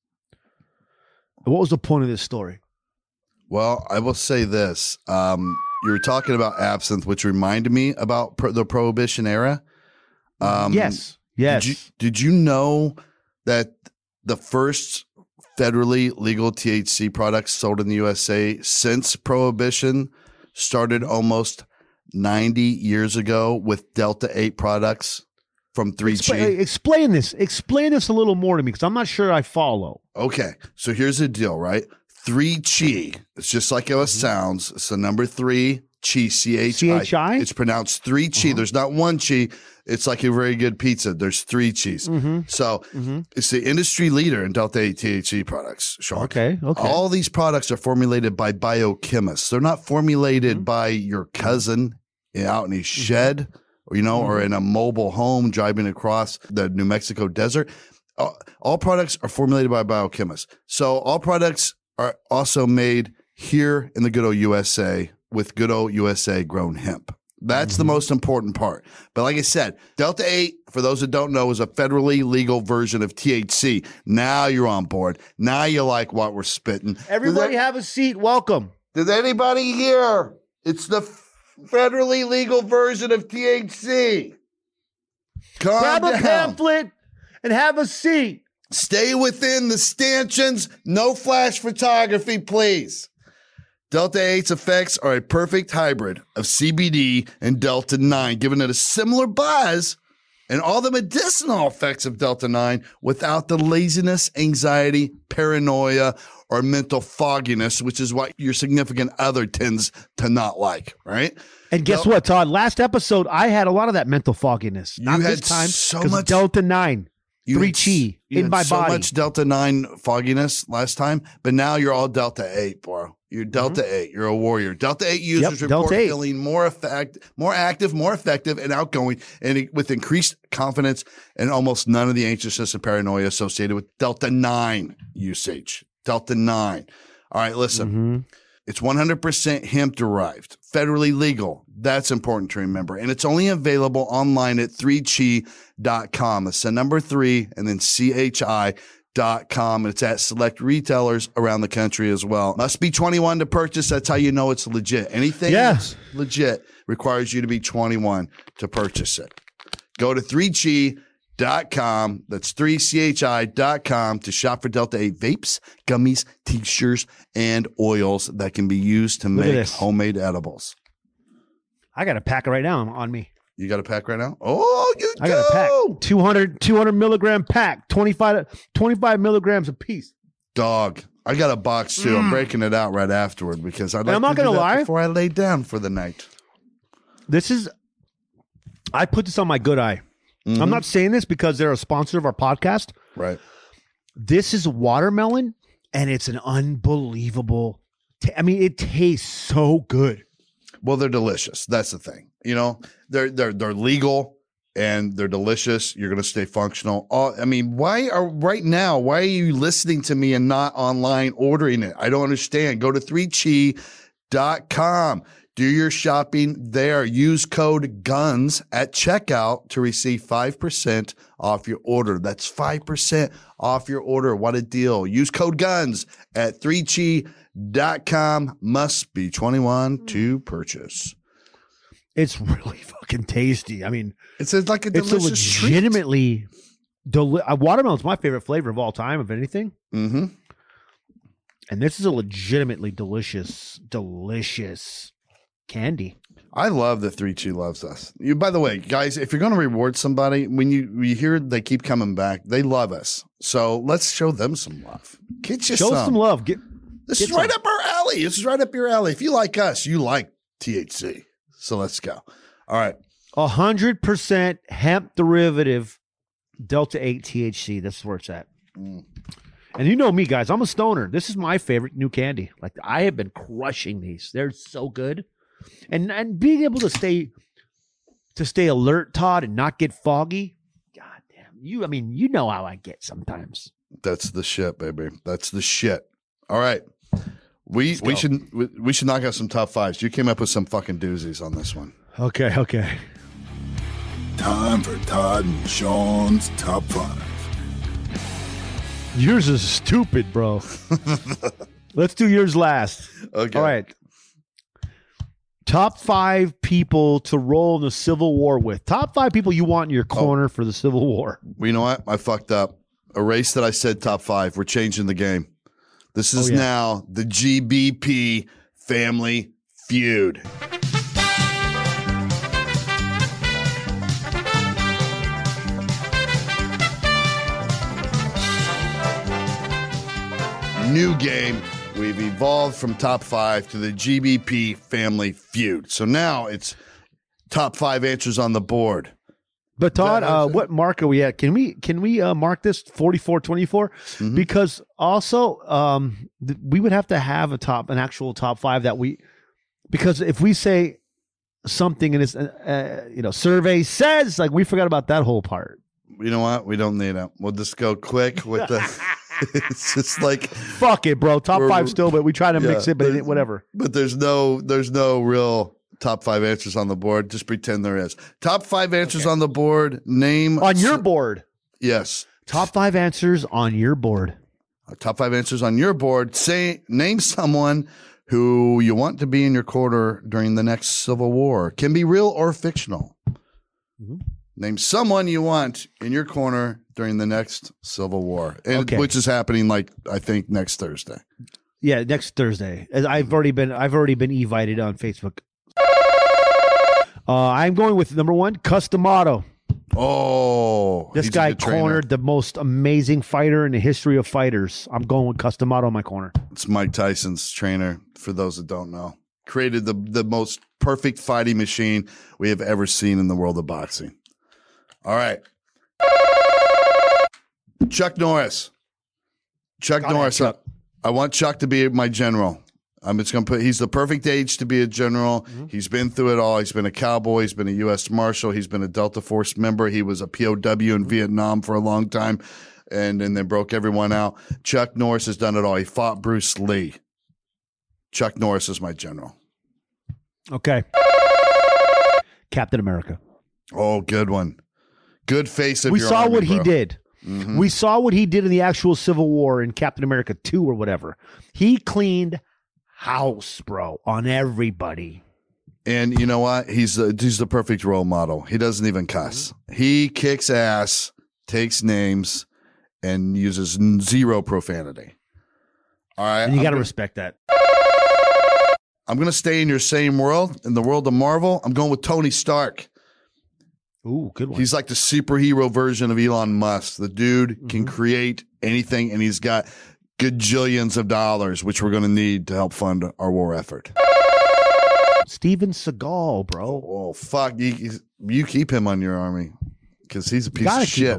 What was the point of this story? Well, I will say this. You were talking about absinthe, which reminded me about the Prohibition era. Yes. Did you know that the first federally legal THC products sold in the USA since Prohibition started almost 90 years ago with Delta 8 products from 3G? Explain this a little more to me because I'm not sure I follow. Okay. So here's the deal, right? 3 Chi. It's just like it sounds. It's the number 3 Chi, C-H-I. C-H-I? It's pronounced 3 Chi. There's not 1 Chi. It's like a very good pizza. There's 3 Chis. So it's the industry leader in Delta 8 THC products, Sean. Okay. All these products are formulated by biochemists. They're not formulated by your cousin out in his shed, or, or in a mobile home driving across the New Mexico desert. All products are formulated by biochemists. So all products are also made here in the good old USA with good old USA grown hemp. That's the most important part. But like I said, Delta 8, for those that don't know, is a federally legal version of THC. Now you're on board. Now you like what we're spitting. Everybody have a seat. Welcome. Does anybody hear? It's the federally legal version of THC. Grab a pamphlet and have a seat. Stay within the stanchions. No flash photography, please. Delta 8's effects are a perfect hybrid of CBD and Delta 9, giving it a similar buzz and all the medicinal effects of Delta 9 without the laziness, anxiety, paranoia, or mental fogginess, which is what your significant other tends to not like, right? And guess what, Todd? Last episode, I had a lot of that mental fogginess. Not this time, so because much Delta 9, 3 Chi in my so body. much Delta 9 fogginess last time, but now you're all Delta 8, bro. You're Delta 8. You're a warrior. Delta 8 users report feeling more active, more effective, and outgoing, and with increased confidence and almost none of the anxiousness and paranoia associated with Delta 9 usage. Delta 9. All right, listen. It's 100% hemp derived, federally legal. That's important to remember. And it's only available online at 3chi.com. It's the number 3 and then CHI.com. And it's at select retailers around the country as well. Must be 21 to purchase. That's how you know it's legit. Anything that's legit requires you to be 21 to purchase it. Go to 3chi.com. That's 3chi.com to shop for Delta 8 vapes, gummies, tinctures, and oils that can be used to make homemade edibles. I got a pack right now on me. You got a pack right now? Oh, I got a pack. 200 milligram pack, 25 milligrams a piece. Dog. I got a box too. I'm breaking it out right afterward because I'm not going to lie before I lay down for the night. I put this on my good eye. I'm not saying this because they're a sponsor of our podcast. Right. This is watermelon, and it's an unbelievable. It tastes so good. Well, they're delicious. That's the thing. They're legal and they're delicious. You're going to stay functional. Why are you listening to me and not online ordering it? I don't understand. Go to 3chi.com. Do your shopping there. Use code GUNS at checkout to receive 5% off your order. That's 5% off your order. What a deal. Use code GUNS at 3chi.com. Must be 21 to purchase. It's really fucking tasty. It's like a delicious legitimately watermelon's my favorite flavor of all time, of anything. Mm-hmm. And this is a legitimately delicious candy. I love that 3Chi loves us. By the way, guys, if you're going to reward somebody, when you hear they keep coming back, they love us. So let's show them some love. Show some love. This is right up our alley. This is right up your alley. If you like us, you like THC. So let's go. All right. 100% hemp derivative Delta 8 THC. That's where it's at. And you know me, guys. I'm a stoner. This is my favorite new candy. Like, I have been crushing these. They're so good. And being able to stay alert, Todd, and not get foggy. God damn. You know how I get sometimes. That's the shit, baby. That's the shit. All right. We should knock out some top fives. You came up with some fucking doozies on this one. Okay. Time for Todd and Sean's top 5. Yours is stupid, bro. Let's do yours last. Okay. All right. Top 5 people to roll in the Civil War with. Top 5 people you want in your corner for the Civil War. Well, you know what? I fucked up. Erase that I said top 5. We're changing the game. This is now the GBP Family Feud. New game, we've evolved from top 5 to the GBP Family Feud. So now it's top 5 answers on the board. But Todd, what mark are we at? Can we mark this 44-24? Because also we would have to have an actual top 5 that because if we say something in this survey says, like, we forgot about that whole part. You know what? We don't need it. We'll just go quick with the. It's just like fuck it, bro. Top 5 still, but we try to mix it, but whatever. But there's no real top 5 answers on the board. Just pretend there is. Top 5 answers on the board. Name on your board. Yes. Top 5 answers on your board. Top 5 answers on your board. Name someone who you want to be in your corner during the next Civil War. Can be real or fictional. Name someone you want in your corner during the next Civil War, which is happening, like, I think next Thursday. Yeah, next Thursday. I've already been invited on Facebook. I'm going with number 1, Customato. Oh, this guy cornered the most amazing fighter in the history of fighters. I'm going with Customato in my corner. It's Mike Tyson's trainer, for those that don't know. Created the most perfect fighting machine we have ever seen in the world of boxing. All right. Chuck Norris. Norris. Chuck. I want Chuck to be my general. I'm just going to he's the perfect age to be a general. He's been through it all. He's been a cowboy. He's been a U.S. Marshal. He's been a Delta Force member. He was a POW in Vietnam for a long time and then broke everyone out. Chuck Norris has done it all. He fought Bruce Lee. Chuck Norris is my general. Okay. Captain America. Oh, good one. Good face of we your saw army, what he bro. did. We saw what he did in the actual Civil War in Captain America 2 or whatever. He cleaned house, bro, on everybody. And you know what? He's the perfect role model. He doesn't even cuss. He kicks ass, takes names, and uses 0 profanity. All right. And you got to respect that. I'm going to stay in your same world, in the world of Marvel. I'm going with Tony Stark. Ooh, good one. He's like the superhero version of Elon Musk. The dude can create anything, and he's got gajillions of dollars, which we're going to need to help fund our war effort. Steven Seagal, bro. Oh, fuck. You keep him on your army because he's a piece of shit.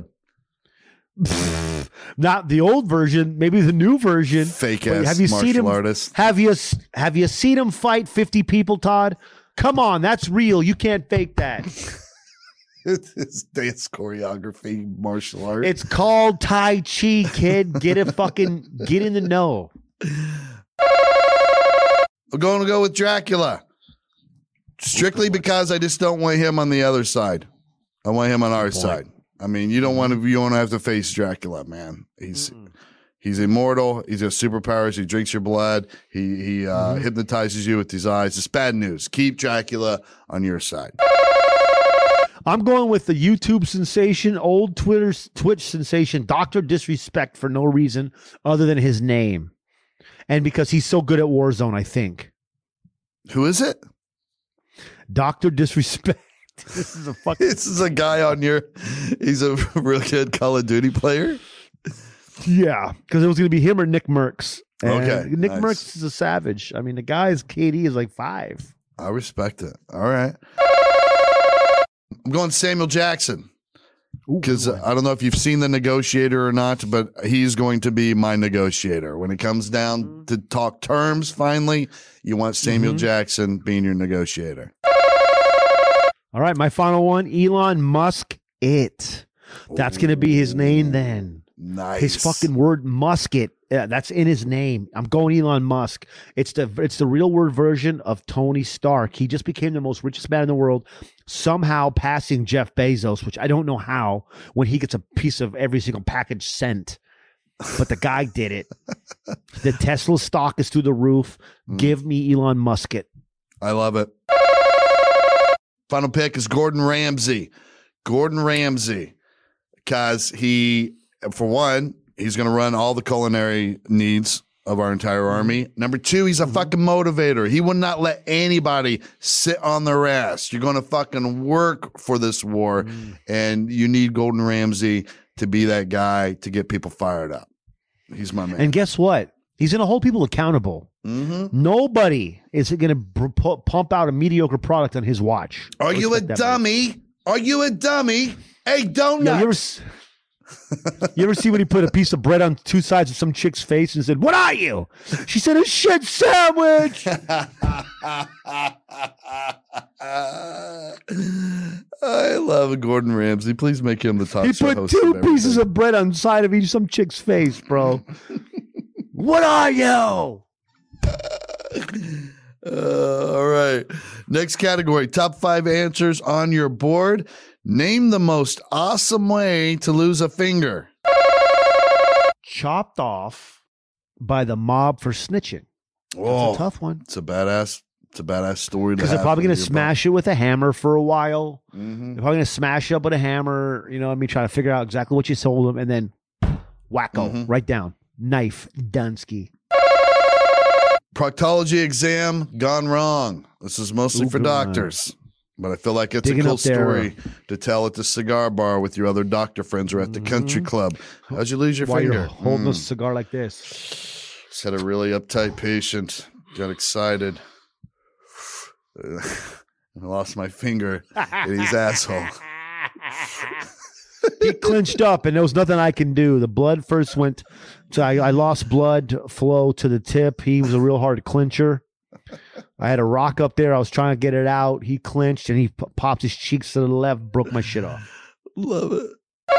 Not the old version, maybe the new version. Fake ass martial artist. Have you seen him fight 50 people, Todd? Come on, that's real. You can't fake that. It's dance choreography, martial art. It's called Tai Chi, kid. Get in the know. I'm going to go with Dracula. Strictly because I just don't want him on the other side. I want him on our side. I mean, you don't want to have to face Dracula, man. He's immortal. He's got superpowers. He drinks your blood. He hypnotizes you with his eyes. It's bad news. Keep Dracula on your side. I'm going with the YouTube sensation, old Twitch sensation, Dr. Disrespect for no reason other than his name. And because he's so good at Warzone, I think. Who is it? Dr. Disrespect. This is a guy on he's a real good Call of Duty player. Yeah, because it was going to be him or Nick Merckx. And okay. Nick Merckx is a savage. I mean, the guy's KD is like 5. I respect it. All right. I'm going Samuel Jackson because I don't know if you've seen The Negotiator or not, but he's going to be my negotiator. When it comes down to talk terms, finally, you want Samuel Jackson being your negotiator. All right, my final one, Elon Musk. That's going to be his name then. Nice. His fucking word, Musket. Yeah, that's in his name. I'm going Elon Musk. It's the real word version of Tony Stark. He just became the most richest man in the world, somehow passing Jeff Bezos, which I don't know how, when he gets a piece of every single package sent. But the guy did it. The Tesla stock is through the roof. Give me Elon Musket. I love it. Final pick is Gordon Ramsay. Gordon Ramsay, because for one, he's going to run all the culinary needs of our entire army. Number 2, he's a fucking motivator. He would not let anybody sit on their ass. You're going to fucking work for this war, and you need Gordon Ramsay to be that guy to get people fired up. He's my man. And guess what? He's going to hold people accountable. Mm-hmm. Nobody is going to pump out a mediocre product on his watch. Are you a dummy? Are you a dummy? Hey, donut. You ever see when he put a piece of bread on two sides of some chick's face and said, "What are you?" She said, "A shit sandwich." I love Gordon Ramsay. Please make him the top He show put host two of pieces everything. of bread on the side of each some chick's face, bro. What are you? All right. Next category, top 5 answers on your board. Name the most awesome way to lose a finger. Chopped off by the mob for snitching. That's a tough one. It's a badass story. Because they're probably going to to smash it with a hammer for a while. Mm-hmm. They're probably going to smash it up with a hammer, you know what I mean? Try to figure out exactly what you told them, and then wacko, right down. Knife, Dunsky. Proctology exam gone wrong. This is mostly for doctors. But I feel like it's Digging a cool up there. story to tell at the cigar bar with your other doctor friends or at the country club. How'd you lose your While finger? you're holding a cigar like this. Just had a really uptight patient. Got excited. I lost my finger in his asshole. He clinched up, and there was nothing I can do. The blood first went to, I lost blood flow to the tip. He was a real hard clincher. I had a rock up there. I was trying to get it out. He clinched, and he popped his cheeks to the left, broke my shit off. Love it.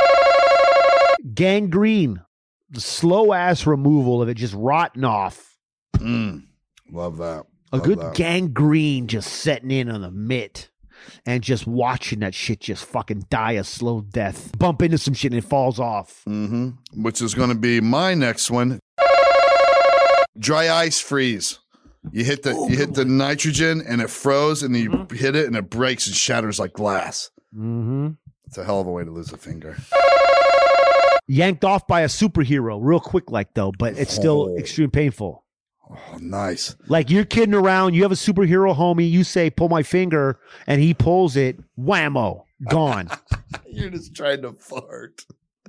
Gangrene, the slow ass removal of it just rotting off. Love that. A Love good that. gangrene just setting in on the mitt and just watching that shit just fucking die a slow death. Bump into some shit and it falls off. Mm-hmm. Which is going to be my next one. Dry ice freeze. You hit the nitrogen and it froze, and you hit it and it breaks and shatters like glass. Mm-hmm. It's a hell of a way to lose a finger. Yanked off by a superhero real quick like though, but it's still extreme painful. Oh, nice. Like you're kidding around, you have a superhero homie, you say pull my finger and he pulls it, whammo, gone. You're just trying to fart.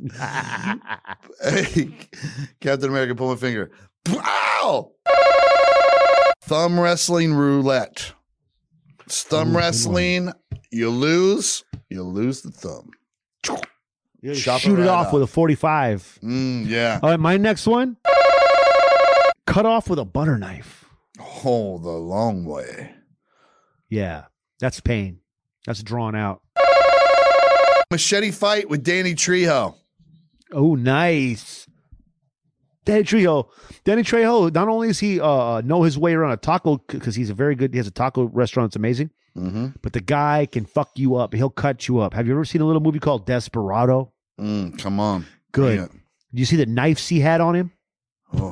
Hey, Captain America, pull my finger. Ow! Thumb wrestling roulette. It's thumb wrestling. You lose the thumb. You Chop shoot it it right off off. with a 45. Yeah. All right, my next one. Cut off with a butter knife. Oh, the long way. Yeah, that's pain. That's drawn out. Machete fight with Danny Trejo. Oh, nice. Danny Trejo, not only does he know his way around a taco, because he has a taco restaurant that's amazing, but the guy can fuck you up. He'll cut you up. Have you ever seen a little movie called Desperado? Come on. Good. Yeah. Did you see the knives he had on him? Oh.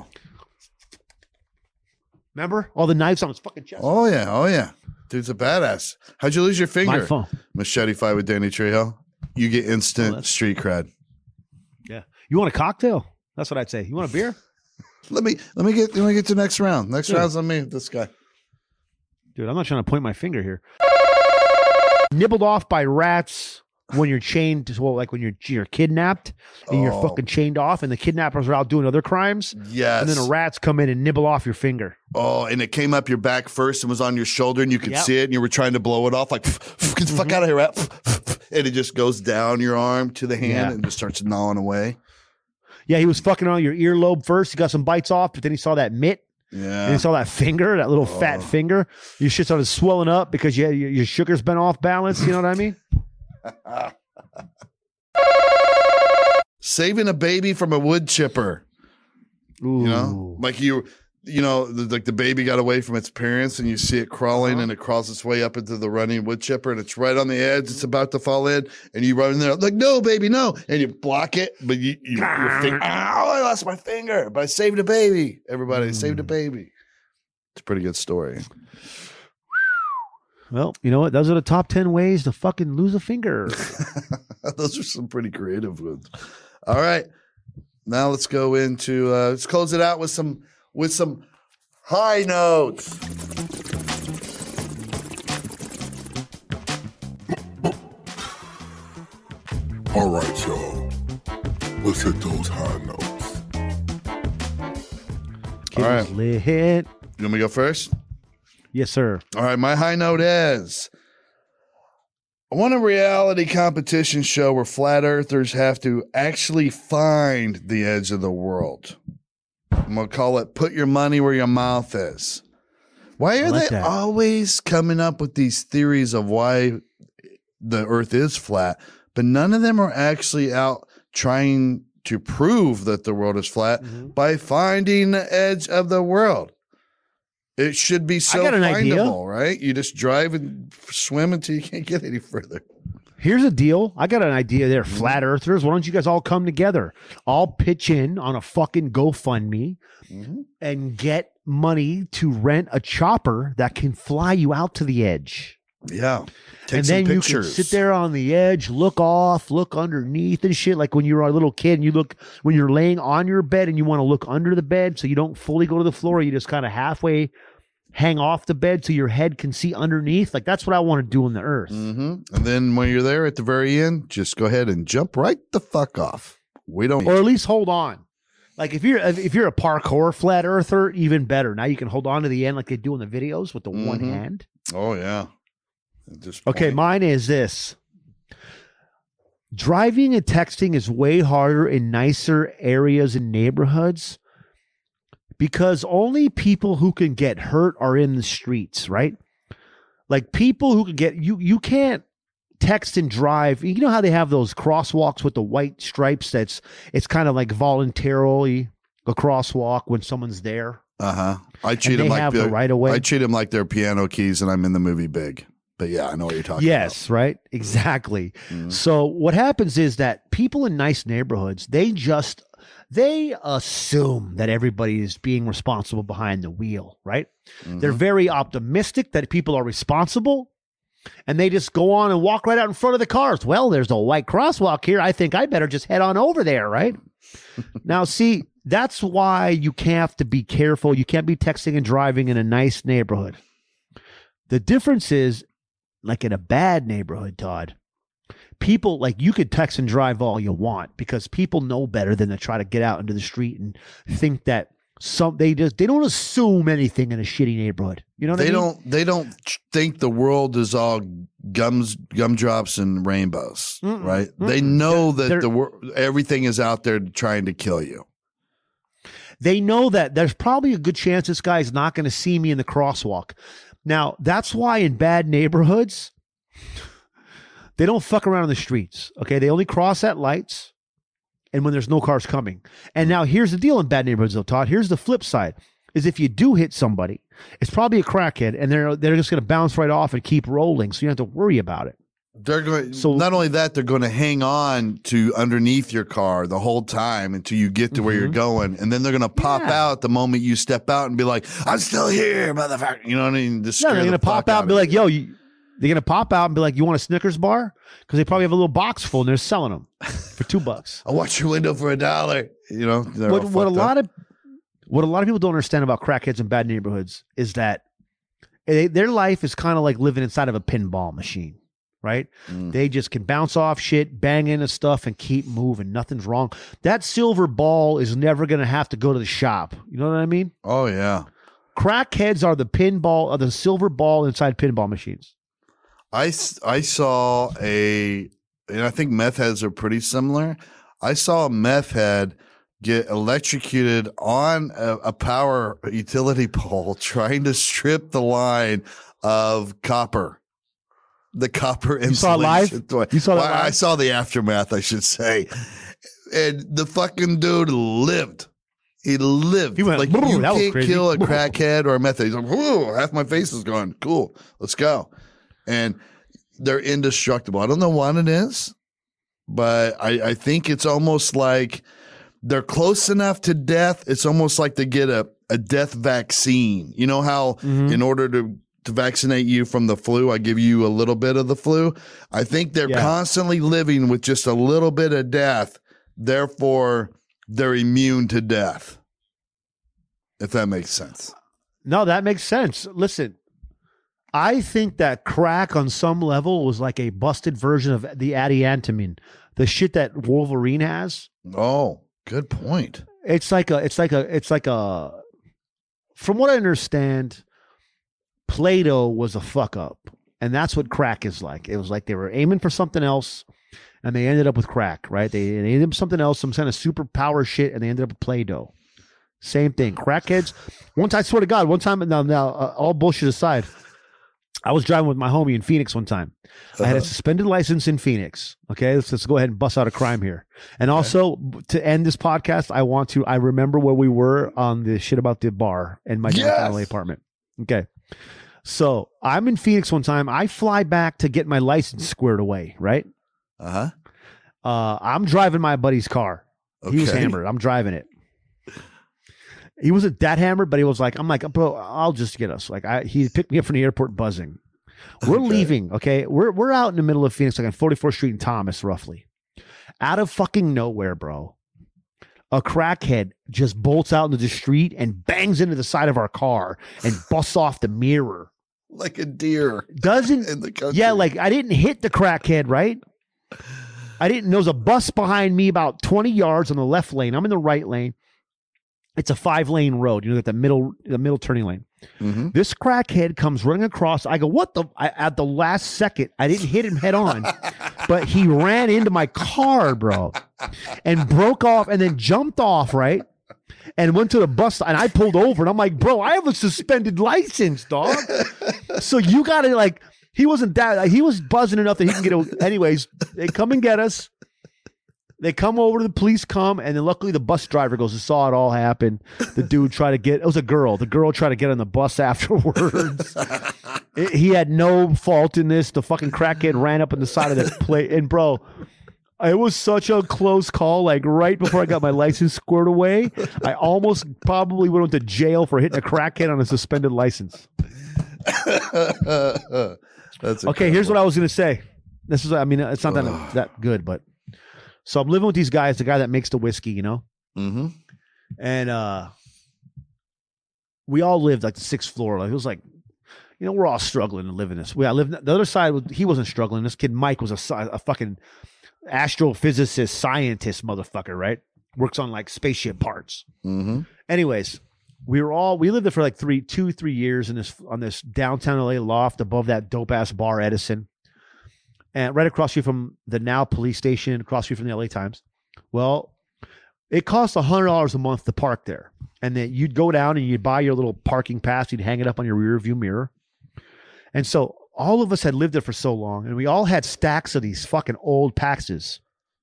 Remember? All the knives on his fucking chest. Oh, yeah. Dude's a badass. How'd you lose your finger? My phone. Machete fight with Danny Trejo. You get instant street cred. Yeah. You want a cocktail? That's what I'd say. You want a beer? Let me get to the next round. Next round's on me. This guy. Dude, I'm not trying to point my finger here. Nibbled off by rats when you're chained, like when you're kidnapped and you're fucking chained off, and the kidnappers are out doing other crimes. Yes. And then the rats come in and nibble off your finger. Oh, and it came up your back first and was on your shoulder, and you could see it, and you were trying to blow it off, like, get the fuck out of here, rat. And it just goes down your arm to the hand and just starts gnawing away. Yeah, he was fucking on your earlobe first. He got some bites off, but then he saw that mitt. Yeah. And he saw that finger, that little fat finger. Your shit started swelling up because your sugar's been off balance. You know what I mean? Saving a baby from a wood chipper. Ooh. You know, like the baby got away from its parents, and you see it crawling, and it crawls its way up into the running wood chipper, and it's right on the edge. It's about to fall in, and you run in there like, "No, baby, no!" And you block it, but your finger. Ow! I lost my finger, but I saved a baby. Everybody saved a baby. It's a pretty good story. Well, you know what? Those are the top 10 ways to fucking lose a finger. Those are some pretty creative ones. All right, now let's go into let's close it out with some high notes. All right, y'all. Let's hit those high notes. Kid All was right. lit. You want me to go first? Yes, sir. All right, my high note is I want a reality competition show where flat earthers have to actually find the edge of the world. I'm going to call it Put Your Money Where Your Mouth Is. Why are like they that. always coming up with these theories of why the earth is flat, but none of them are actually out trying to prove that the world is flat by finding the edge of the world? It should be I got an idea. findable, right? You just drive and swim until you can't get any further. Here's a deal. I got an idea there, flat earthers. Why don't you guys all come together? I'll pitch in on a fucking GoFundMe and get money to rent a chopper that can fly you out to the edge. Yeah. Take And some then pictures. you can sit there on the edge, look off, look underneath and shit. Like when you're a little kid and you look, when you're laying on your bed and you want to look under the bed so you don't fully go to the floor, you just kind of halfway hang off the bed so your head can see underneath. Like that's what I want to do on the earth. And then when you're there at the very end, just go ahead and jump right the fuck off. We don't. Or at least hold on. Like if you're a parkour flat earther, even better. Now you can hold on to the end like they do in the videos with the one hand. Oh, yeah. Just Okay, point. mine is this. Driving and texting is way harder in nicer areas and neighborhoods because only people who can get hurt are in the streets, right? Like people who can get you can't text and drive. You know how they have those crosswalks with the white stripes it's kind of like voluntarily a crosswalk when someone's there. I treat they them like have the right of way. I treat them like they're piano keys, and I'm in the movie Big. But yeah, I know what you're talking about. Yes, right? Exactly. So what happens is that people in nice neighborhoods, they assume that everybody is being responsible behind the wheel, right? They're very optimistic that people are responsible, and they just go on and walk right out in front of the cars. Well, there's a white crosswalk here. I think I better just head on over there, right? Now, see, that's why you have to be careful. You can't be texting and driving in a nice neighborhood. The difference is, like in a bad neighborhood, Todd, people like you could text and drive all you want because people know better than to try to get out into the street and think that they don't assume anything in a shitty neighborhood. You know what I mean? They don't think the world is all gumdrops and rainbows, right? They know that everything is out there trying to kill you. They know that there's probably a good chance this guy's not going to see me in the crosswalk. Now, that's why in bad neighborhoods, they don't fuck around in the streets, okay? They only cross at lights and when there's no cars coming. And now here's the deal in bad neighborhoods, though, Todd. Here's the flip side, is if you do hit somebody, it's probably a crackhead, and they're just going to bounce right off and keep rolling, so you don't have to worry about it. They're going. So not only that, they're going to hang on to underneath your car the whole time until you get to where you're going, and then they're going to pop out the moment you step out and be like, "I'm still here, motherfucker." You know what I mean? They're going to pop out and be like, "Yo, they're going to pop out and be like, you want a Snickers bar?" Because they probably have a little box full and they're selling them for $2. I'll watch your window for $1. You know what a lot of people don't understand about crackheads in bad neighborhoods is that their life is kind of like living inside of a pinball machine. Right? They just can bounce off shit, bang into stuff, and keep moving. Nothing's wrong. That silver ball is never going to have to go to the shop. You know what I mean? Oh, yeah. Crackheads are the silver ball inside pinball machines. I saw and I think meth heads are pretty similar. I saw a meth head get electrocuted on a power utility pole trying to strip the line of copper. The copper insulation. You saw it live? You saw that live? I saw the aftermath, I should say. And the fucking dude lived. He lived. He went, like, you that was can't crazy. kill a crackhead or a meth head. He's like, whoa, half my face is gone. Cool, let's go. And they're indestructible. I don't know what it is, but I think it's almost like they're close enough to death. It's almost like they get a death vaccine. You know how in order to vaccinate you from the flu, I give you a little bit of the flu. I think they're constantly living with just a little bit of death. Therefore, they're immune to death. If that makes sense. No, that makes sense. Listen, I think that crack on some level was like a busted version of the adiantamine, the shit that Wolverine has. Oh, good point. It's like a from what I understand, Play-Doh was a fuck up. And that's what crack is like. It was like they were aiming for something else and they ended up with crack, right? They ended up with something else, some kind of superpower shit, and they ended up with Play-Doh. Same thing. Crackheads. One time, I swear to God, one time, now all bullshit aside, I was driving with my homie in Phoenix one time. I had a suspended license in Phoenix. Okay, let's go ahead and bust out a crime here. And also, to end this podcast, I remember where we were on the shit about the bar in my downtown LA apartment. Okay. So I'm in Phoenix one time. I fly back to get my license squared away, right? I'm driving my buddy's car. Okay. He was hammered. I'm driving it. He wasn't that hammered, but he was like, I'm like, bro, I'll just get us. Like, he picked me up from the airport buzzing. We're leaving, okay? We're out in the middle of Phoenix, like on 44th Street and Thomas, roughly. Out of fucking nowhere, bro. A crackhead just bolts out into the street and bangs into the side of our car and busts off the mirror. Like a deer. Doesn't, in the country. Yeah, like I didn't hit the crackhead, right? There was a bus behind me about 20 yards on the left lane. I'm in the right lane. It's a 5-lane road, the middle turning lane. Mm-hmm. This crackhead comes running across. I go, what the? At the last second, I didn't hit him head on, but he ran into my car, bro, and broke off and then jumped off, right? And went to the bus, and I pulled over, and I'm like, bro, I have a suspended license, dog. So you got to, like, he wasn't that, he was buzzing enough that he can get, anyways, they come and get us. They come over, the police come, and then luckily the bus driver goes and saw it all happen. The dude tried to get, it was a girl. The girl tried to get on the bus afterwards. He had no fault in this. The fucking crackhead ran up on the side of the plate. And bro, it was such a close call. Like right before I got my license squared away, I almost probably went to jail for hitting a crackhead on a suspended license. That's okay. Here's what I was going to say. This is, I mean, it's not that good, but. So I'm living with these guys, the guy that makes the whiskey, Mm-hmm. And we all lived like the 6th floor. Like it was like, we're all struggling to live in this. I lived the other side. He wasn't struggling. This kid Mike was a fucking astrophysicist, scientist, motherfucker. Right? Works on like spaceship parts. Mm-hmm. Anyways, we lived there for like 3 years on this downtown LA loft above that dope ass bar Edison. And right across you from the now police station, across you from the LA Times. Well, it costs $100 a month to park there. And then you'd go down and you'd buy your little parking pass. You'd hang it up on your rear view mirror. And so all of us had lived there for so long. And we all had stacks of these fucking old passes.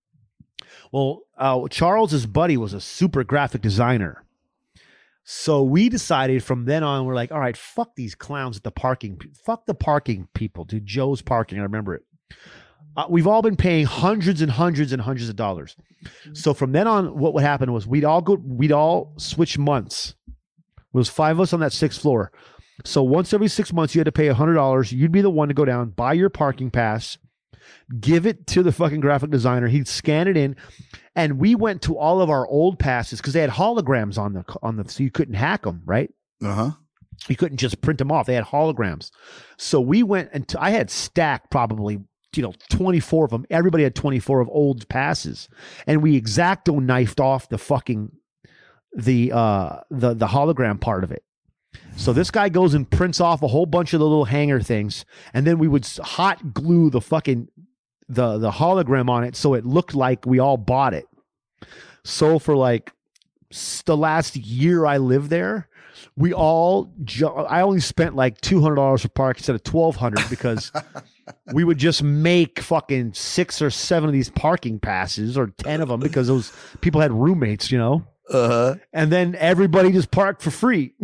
Well, Charles's buddy was a super graphic designer. So we decided from then on, we're like, all right, fuck these clowns at the parking. Fuck the parking people, dude. Joe's Parking. I remember it. We've all been paying hundreds and hundreds and hundreds of dollars. So from then on, what would happen was we'd all switch months. It was 5 of us on that 6th floor. So once every 6 months, you had to pay $100. You'd be the one to go down, buy your parking pass, give it to the fucking graphic designer. He'd scan it in. And we went to all of our old passes because they had holograms on the, so you couldn't hack them, right? Uh-huh. You couldn't just print them off. They had holograms. So we went and I had stacked probably 24 of them. Everybody had 24 of old passes, and we X-Acto knifed off the fucking the hologram part of it. So this guy goes and prints off a whole bunch of the little hanger things, and then we would hot glue the fucking the hologram on it so it looked like we all bought it. So for like the last year I lived there, I only spent like $200 for park instead of $1,200 because we would just make fucking 6 or 7 of these parking passes or 10 of them because those people had roommates, Uh-huh. And then everybody just parked for free.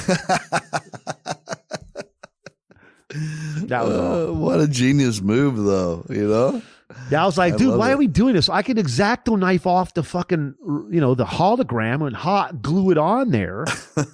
That was what a genius move, though. I was like, dude, why are we doing this? I could X-Acto knife off the fucking, the hologram and hot glue it on there.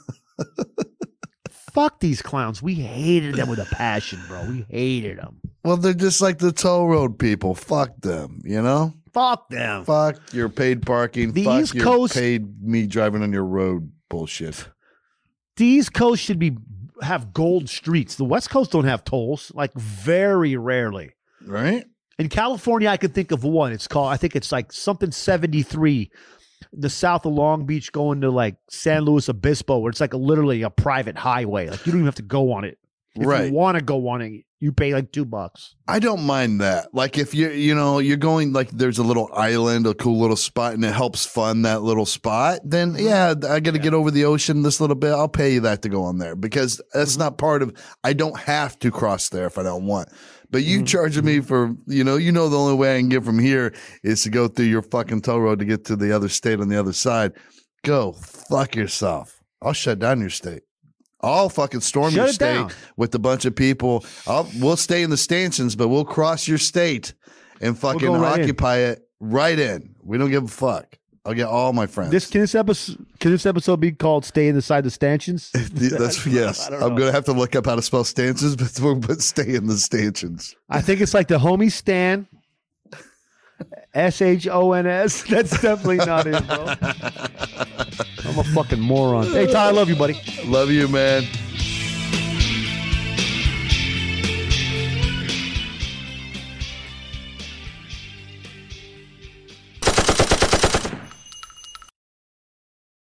Fuck these clowns. We hated them with a passion, bro. We hated them. Well, they're just like the toll road people. Fuck them, Fuck them. Fuck your paid parking. The Fuck East your Coast paid me driving on your road bullshit. The East Coast should have gold streets. The West Coast don't have tolls, like very rarely. Right? In California, I could think of one. I think it's like something 73. the south of Long Beach going to like San Luis Obispo, where it's like literally a private highway. Like you don't even have to go on it. If you want to go on it, you pay like $2. I don't mind that. Like if you're going like there's a little island, a cool little spot, and it helps fund that little spot, then I got to get over the ocean this little bit. I'll pay you that to go on there because that's not part of. I don't have to cross there if I don't want. But you charging me for the only way I can get from here is to go through your fucking toll road to get to the other state on the other side. Go fuck yourself. I'll shut down your state. I'll fucking storm your state with a bunch of people. We'll stay in the stanchions, but we'll cross your state and fucking occupy it right in. We don't give a fuck. I'll get all my friends. Can this episode be called "Stay Inside the Stanchions"? Yes. I'm gonna have to look up how to spell stanchions, but stay in the stanchions. I think it's like the homie Stan. SHONS. That's definitely not it, bro. I'm a fucking moron. Hey, Ty, I love you, buddy. Love you, man.